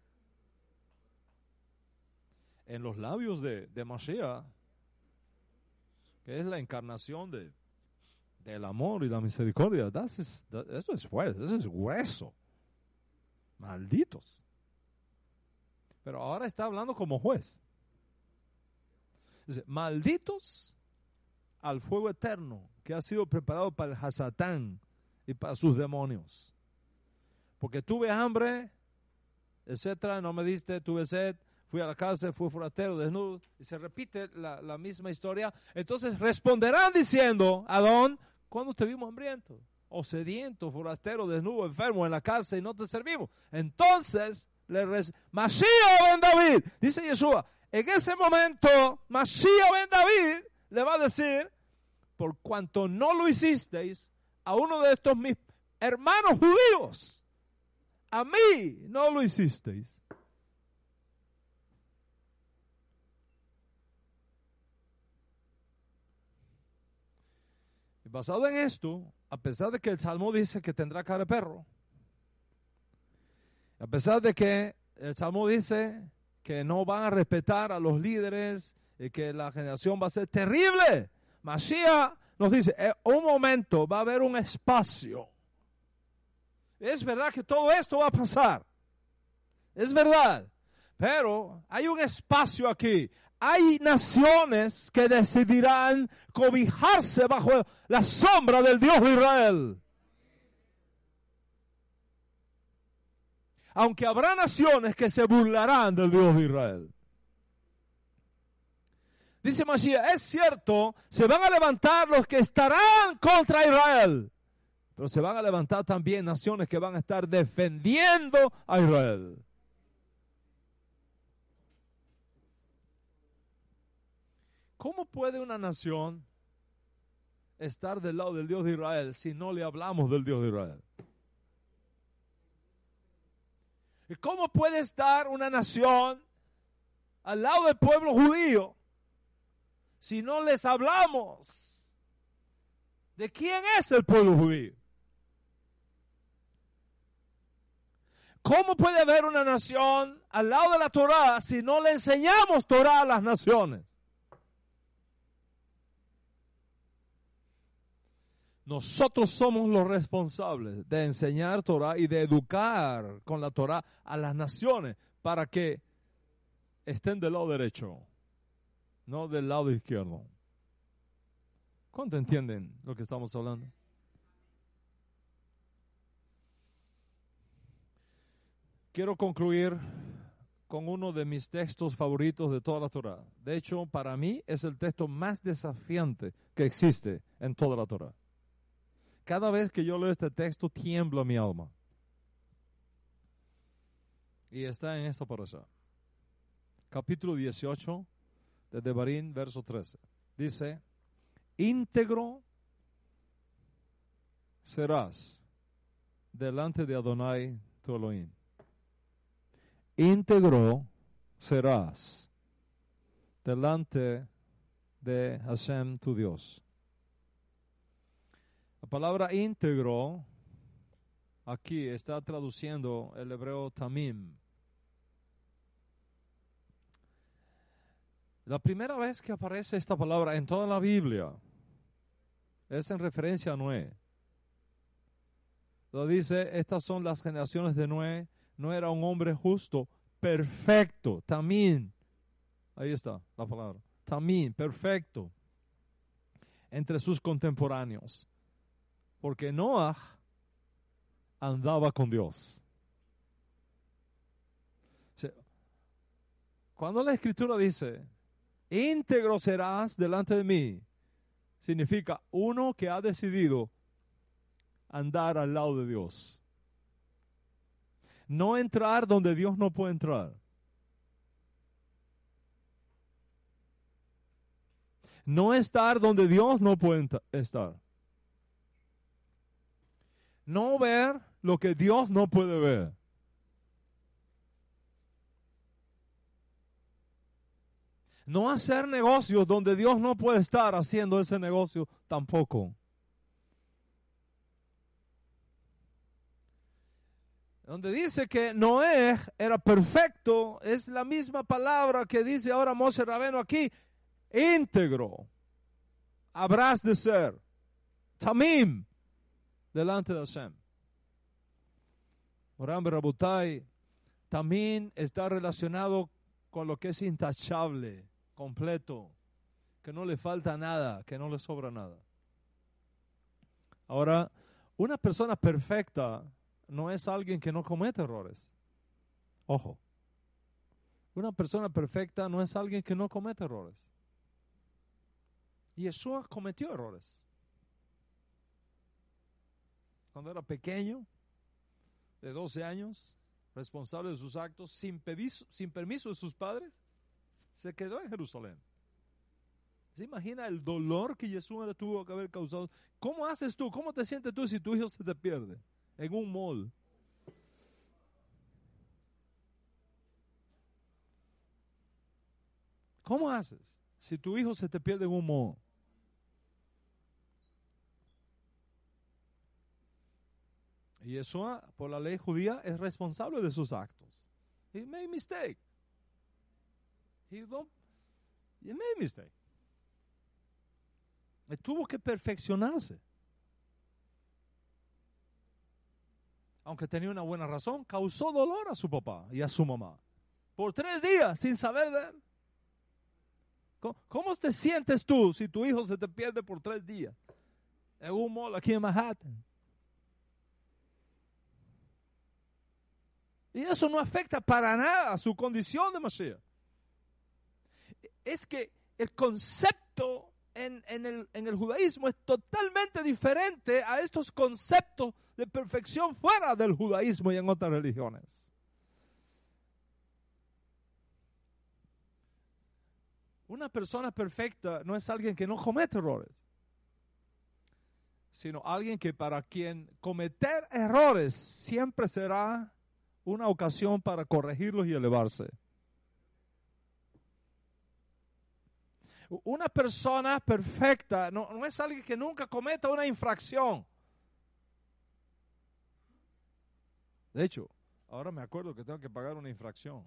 En los labios de Mashiach, que es la encarnación del amor y la misericordia, eso es fuerte, eso es grueso. Malditos. Pero ahora está hablando como juez. Dice: malditos al fuego eterno que ha sido preparado para el Hasatán y para sus demonios. Porque tuve hambre, etcétera, no me diste, tuve sed, fui a la cárcel, fui forastero, desnudo, y se repite la misma historia. Entonces responderán diciendo: Adón, ¿cuándo te vimos hambriento, o sediento, forastero, desnudo, enfermo, en la cárcel y no te servimos? Entonces Mashiach ben David, dice Yeshua, en ese momento Mashiach ben David le va a decir: por cuanto no lo hicisteis a uno de estos mis hermanos judíos, a mí no lo hicisteis. Y basado en esto, a pesar de que el Salmo dice que tendrá cara de perro, a pesar de que el Salmo dice que no van a respetar a los líderes y que la generación va a ser terrible, Mashiach nos dice, un momento, va a haber un espacio. Es verdad que todo esto va a pasar. Es verdad. Pero hay un espacio aquí. Hay naciones que decidirán cobijarse bajo la sombra del Dios de Israel. Aunque habrá naciones que se burlarán del Dios de Israel. Dice Mashiach, es cierto, se van a levantar los que estarán contra Israel. Pero se van a levantar también naciones que van a estar defendiendo a Israel. ¿Cómo puede una nación estar del lado del Dios de Israel si no le hablamos del Dios de Israel? ¿Y cómo puede estar una nación al lado del pueblo judío si no les hablamos de quién es el pueblo judío? ¿Cómo puede haber una nación al lado de la Torá si no le enseñamos Torá a las naciones? Nosotros somos los responsables de enseñar Torah y de educar con la Torah a las naciones para que estén del lado derecho, no del lado izquierdo. ¿Cuánto entienden lo que estamos hablando? Quiero concluir con uno de mis textos favoritos de toda la Torah. De hecho, para mí es el texto más desafiante que existe en toda la Torah. Cada vez que yo leo este texto, tiembla mi alma. Y está en esta parasha. Capítulo 18 de Devarim, verso 13. Dice, íntegro serás delante de Adonai tu Elohim. Íntegro serás delante de Hashem tu Dios. La palabra íntegro aquí está traduciendo el hebreo tamim. La primera vez que aparece esta palabra en toda la Biblia es en referencia a Noé. Lo dice, estas son las generaciones de Noé. No era un hombre justo, perfecto, tamim. Ahí está la palabra, tamim, perfecto, entre sus contemporáneos. Porque Noah andaba con Dios. Cuando la Escritura dice, íntegro serás delante de mí, significa uno que ha decidido andar al lado de Dios. No entrar donde Dios no puede entrar. No estar donde Dios no puede estar. No ver lo que Dios no puede ver. No hacer negocios donde Dios no puede estar haciendo ese negocio tampoco. Donde dice que Noé era perfecto, es la misma palabra que dice ahora Moshe Rabeno aquí, íntegro. Habrás de ser. Tamim. Delante de Hashem. Oram Rabutai también está relacionado con lo que es intachable, completo, que no le falta nada, que no le sobra nada. Ahora, una persona perfecta no es alguien que no comete errores. Ojo. Una persona perfecta no es alguien que no comete errores. Y Yeshua cometió errores. Cuando era pequeño, de 12 años, responsable de sus actos, sin permiso de sus padres, se quedó en Jerusalén. ¿Se imagina el dolor que Yeshua le tuvo que haber causado? ¿Cómo haces tú? ¿Cómo te sientes tú si tu hijo se te pierde en un mall? ¿Cómo haces si tu hijo se te pierde en un mall? Y Yeshua, por la ley judía, es responsable de sus actos. He made mistake. He made mistake. tuvo que perfeccionarse. Aunque tenía una buena razón, causó dolor a su papá y a su mamá. Por 3 días sin saber de él. ¿Cómo te sientes tú si tu hijo se te pierde por 3 días? En un mall aquí en Manhattan. Y eso no afecta para nada a su condición de Mashiach. Es que el concepto en el judaísmo es totalmente diferente a estos conceptos de perfección fuera del judaísmo y en otras religiones. Una persona perfecta no es alguien que no comete errores, sino alguien que para quien cometer errores siempre será una ocasión para corregirlos y elevarse. Una persona perfecta no es alguien que nunca cometa una infracción. De hecho, ahora me acuerdo que tengo que pagar una infracción.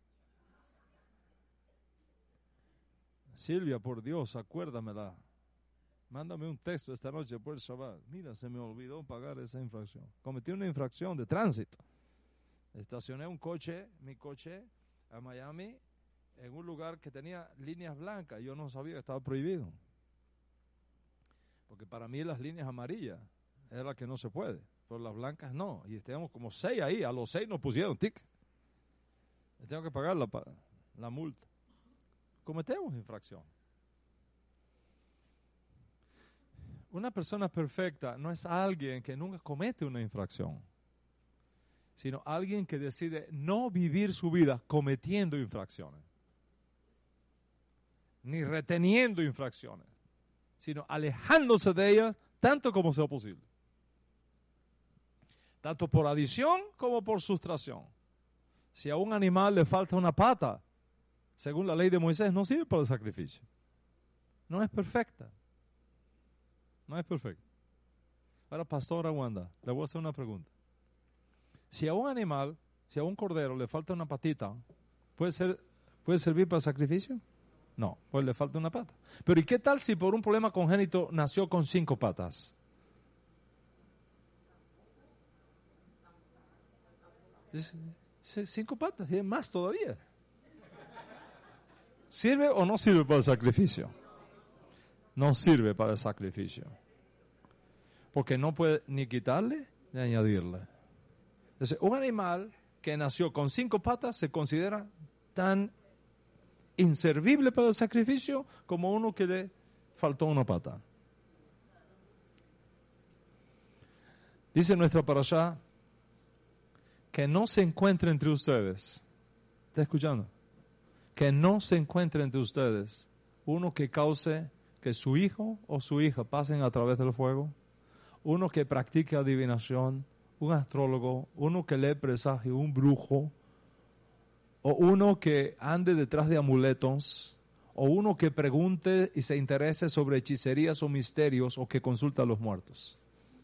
Silvia, por Dios, acuérdamela. Mándame un texto esta noche por el Shabbat. Mira, se me olvidó pagar esa infracción. Cometí una infracción de tránsito. Estacioné mi coche a Miami en un lugar que tenía líneas blancas. Yo no sabía que estaba prohibido. Porque para mí las líneas amarillas es la que no se puede, pero las blancas no. Y teníamos como 6 ahí. A los 6 nos pusieron ticket. Tengo que pagar la multa. Cometemos infracción. Una persona perfecta no es alguien que nunca comete una infracción, sino alguien que decide no vivir su vida cometiendo infracciones, ni reteniendo infracciones, sino alejándose de ellas tanto como sea posible. Tanto por adición como por sustracción. Si a un animal le falta una pata, según la ley de Moisés, no sirve para el sacrificio. No es perfecta. No es perfecta. Ahora, pastora Wanda, le voy a hacer una pregunta. Si a un animal, si a un cordero le falta una patita, ¿puede servir para el sacrificio? No, pues le falta una pata. Pero ¿y qué tal si por un problema congénito nació con 5 patas? 5 patas, y es más todavía. ¿Sirve o no sirve para el sacrificio? No sirve para el sacrificio. Porque no puede ni quitarle ni añadirle. Entonces, un animal que nació con 5 patas se considera tan inservible para el sacrificio como uno que le faltó una pata. Dice nuestra parashá que no se encuentre entre ustedes. ¿Está escuchando? Que no se encuentre entre ustedes uno que cause que su hijo o su hija pasen a través del fuego, uno que practique adivinación, un astrólogo, uno que lee presagio, un brujo, o uno que ande detrás de amuletos, o uno que pregunte y se interese sobre hechicerías o misterios, o que consulta a los muertos.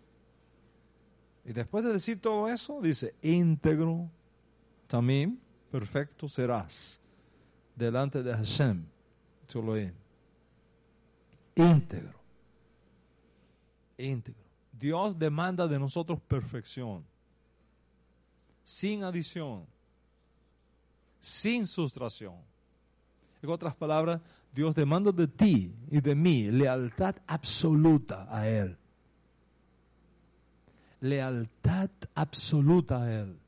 Y después de decir todo eso, dice, íntegro, tamim, perfecto serás delante de Hashem, tu Elohim. Íntegro. Íntegro. Dios demanda de nosotros perfección, sin adición, sin sustracción. En otras palabras, Dios demanda de ti y de mí lealtad absoluta a Él. Lealtad absoluta a Él.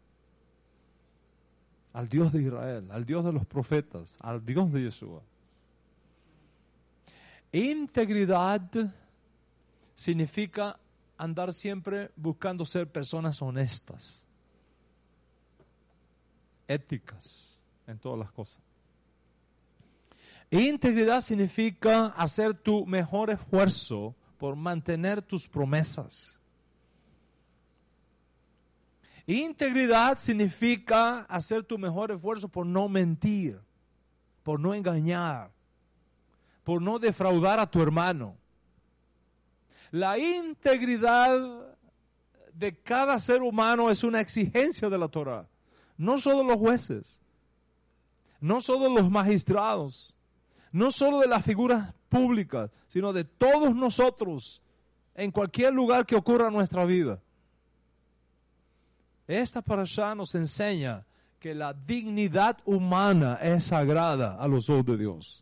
Al Dios de Israel, al Dios de los profetas, al Dios de Yeshua. Integridad significa andar siempre buscando ser personas honestas, éticas en todas las cosas. Integridad significa hacer tu mejor esfuerzo por mantener tus promesas. Integridad significa hacer tu mejor esfuerzo por no mentir, por no engañar, por no defraudar a tu hermano. La integridad de cada ser humano es una exigencia de la Torah. No solo los jueces, no solo los magistrados, no solo de las figuras públicas, sino de todos nosotros, en cualquier lugar que ocurra en nuestra vida. Esta parashá nos enseña que la dignidad humana es sagrada a los ojos de Dios.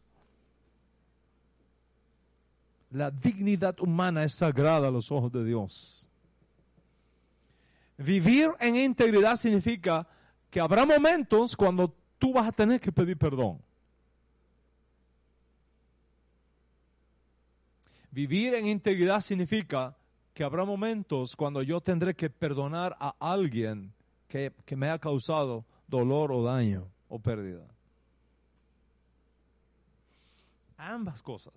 La dignidad humana es sagrada a los ojos de Dios. Vivir en integridad significa que habrá momentos cuando tú vas a tener que pedir perdón. Vivir en integridad significa que habrá momentos cuando yo tendré que perdonar a alguien que me ha causado dolor o daño o pérdida. Ambas cosas.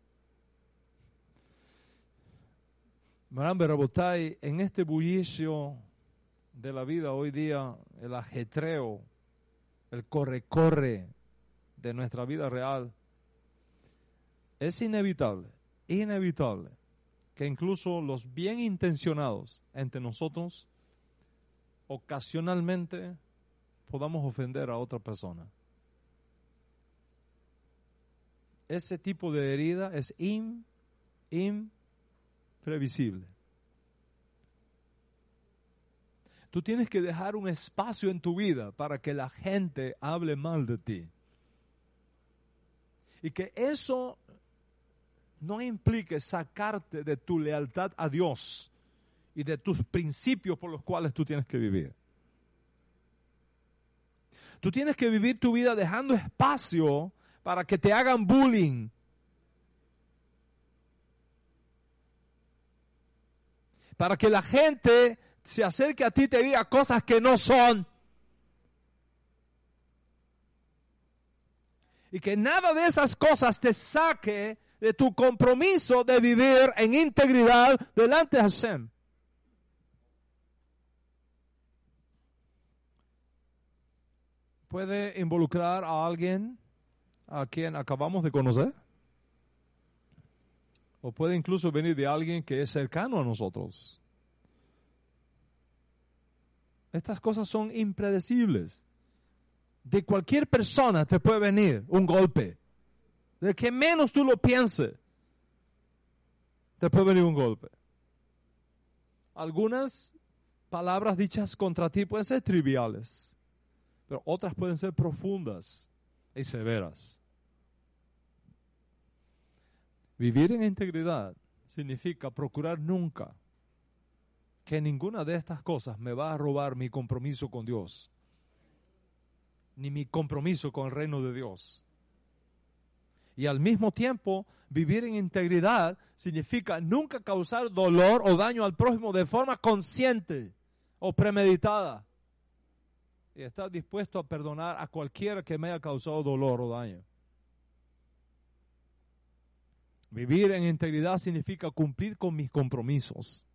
Maram Berabotay, en este bullicio de la vida hoy día, el ajetreo, el corre-corre de nuestra vida real, es inevitable que incluso los bien intencionados entre nosotros ocasionalmente podamos ofender a otra persona. Ese tipo de herida es imprevisible. Tú tienes que dejar un espacio en tu vida para que la gente hable mal de ti. Y que eso no implique sacarte de tu lealtad a Dios y de tus principios por los cuales tú tienes que vivir. Tú tienes que vivir tu vida dejando espacio para que te hagan bullying. Para que la gente se acerque a ti y te diga cosas que no son. Y que nada de esas cosas te saque de tu compromiso de vivir en integridad delante de Hashem. Puede involucrar a alguien a quien acabamos de conocer. O puede incluso venir de alguien que es cercano a nosotros. Estas cosas son impredecibles. De cualquier persona te puede venir un golpe. De que menos tú lo pienses, te puede venir un golpe. Algunas palabras dichas contra ti pueden ser triviales, pero otras pueden ser profundas y severas. Vivir en integridad significa procurar nunca que ninguna de estas cosas me va a robar mi compromiso con Dios, ni mi compromiso con el reino de Dios. Y al mismo tiempo, vivir en integridad significa nunca causar dolor o daño al prójimo de forma consciente o premeditada. Y estar dispuesto a perdonar a cualquiera que me haya causado dolor o daño. Vivir en integridad significa cumplir con mis compromisos.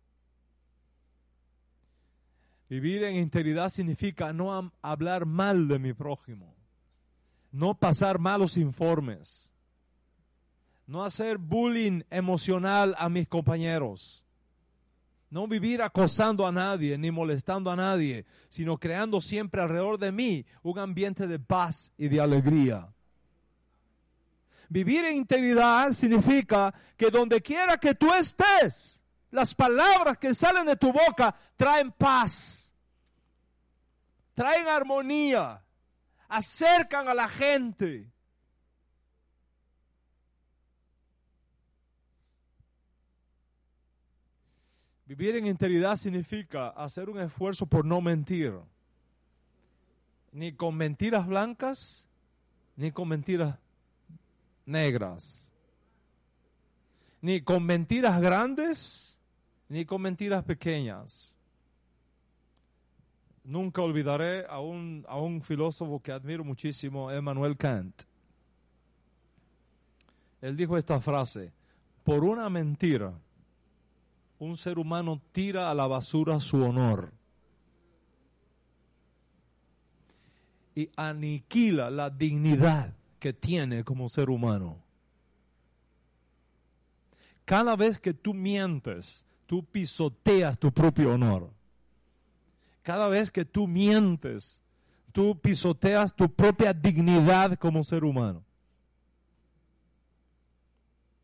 Vivir en integridad significa no hablar mal de mi prójimo, no pasar malos informes, no hacer bullying emocional a mis compañeros, no vivir acosando a nadie ni molestando a nadie, sino creando siempre alrededor de mí un ambiente de paz y de alegría. Vivir en integridad significa que donde quiera que tú estés, las palabras que salen de tu boca traen paz, traen armonía, acercan a la gente. Vivir en integridad significa hacer un esfuerzo por no mentir, ni con mentiras blancas, ni con mentiras negras, ni con mentiras grandes, ni con mentiras pequeñas. Nunca olvidaré a un filósofo que admiro muchísimo, Immanuel Kant. Él dijo esta frase: por una mentira, un ser humano tira a la basura su honor y aniquila la dignidad que tiene como ser humano. Cada vez que tú mientes, tú pisoteas tu propio honor. Cada vez que tú mientes, tú pisoteas tu propia dignidad como ser humano.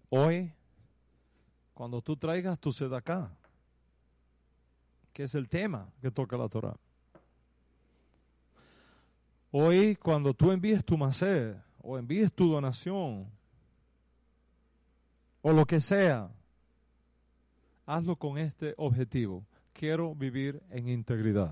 Hoy, cuando tú traigas tu sedacá, que es el tema que toca la Torah. Hoy, cuando tú envíes tu masé, o envíes tu donación, o lo que sea, hazlo con este objetivo. Quiero vivir en integridad.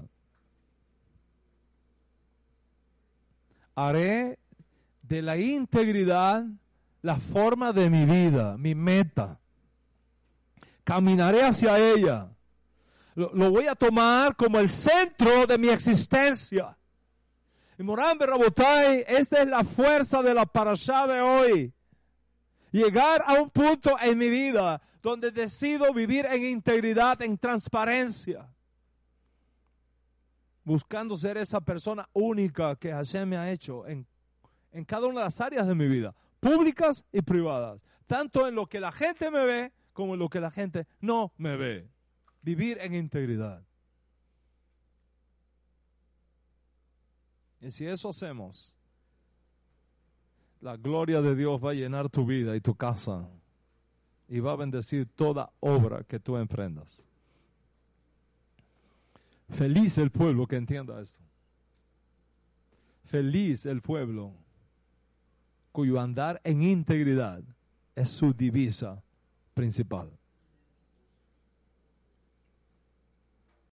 Haré de la integridad la forma de mi vida, mi meta. Caminaré hacia ella. Lo voy a tomar como el centro de mi existencia. Y Moran Berrabotai, esta es la fuerza de la parashá de hoy. Llegar a un punto en mi vida donde decido vivir en integridad, en transparencia. Buscando ser esa persona única que Hashem me ha hecho en cada una de las áreas de mi vida, públicas y privadas. Tanto en lo que la gente me ve, como en lo que la gente no me ve. Vivir en integridad. Y si eso hacemos, la gloria de Dios va a llenar tu vida y tu casa. Y va a bendecir toda obra que tú emprendas. Feliz el pueblo que entienda esto. Feliz el pueblo cuyo andar en integridad es su divisa principal.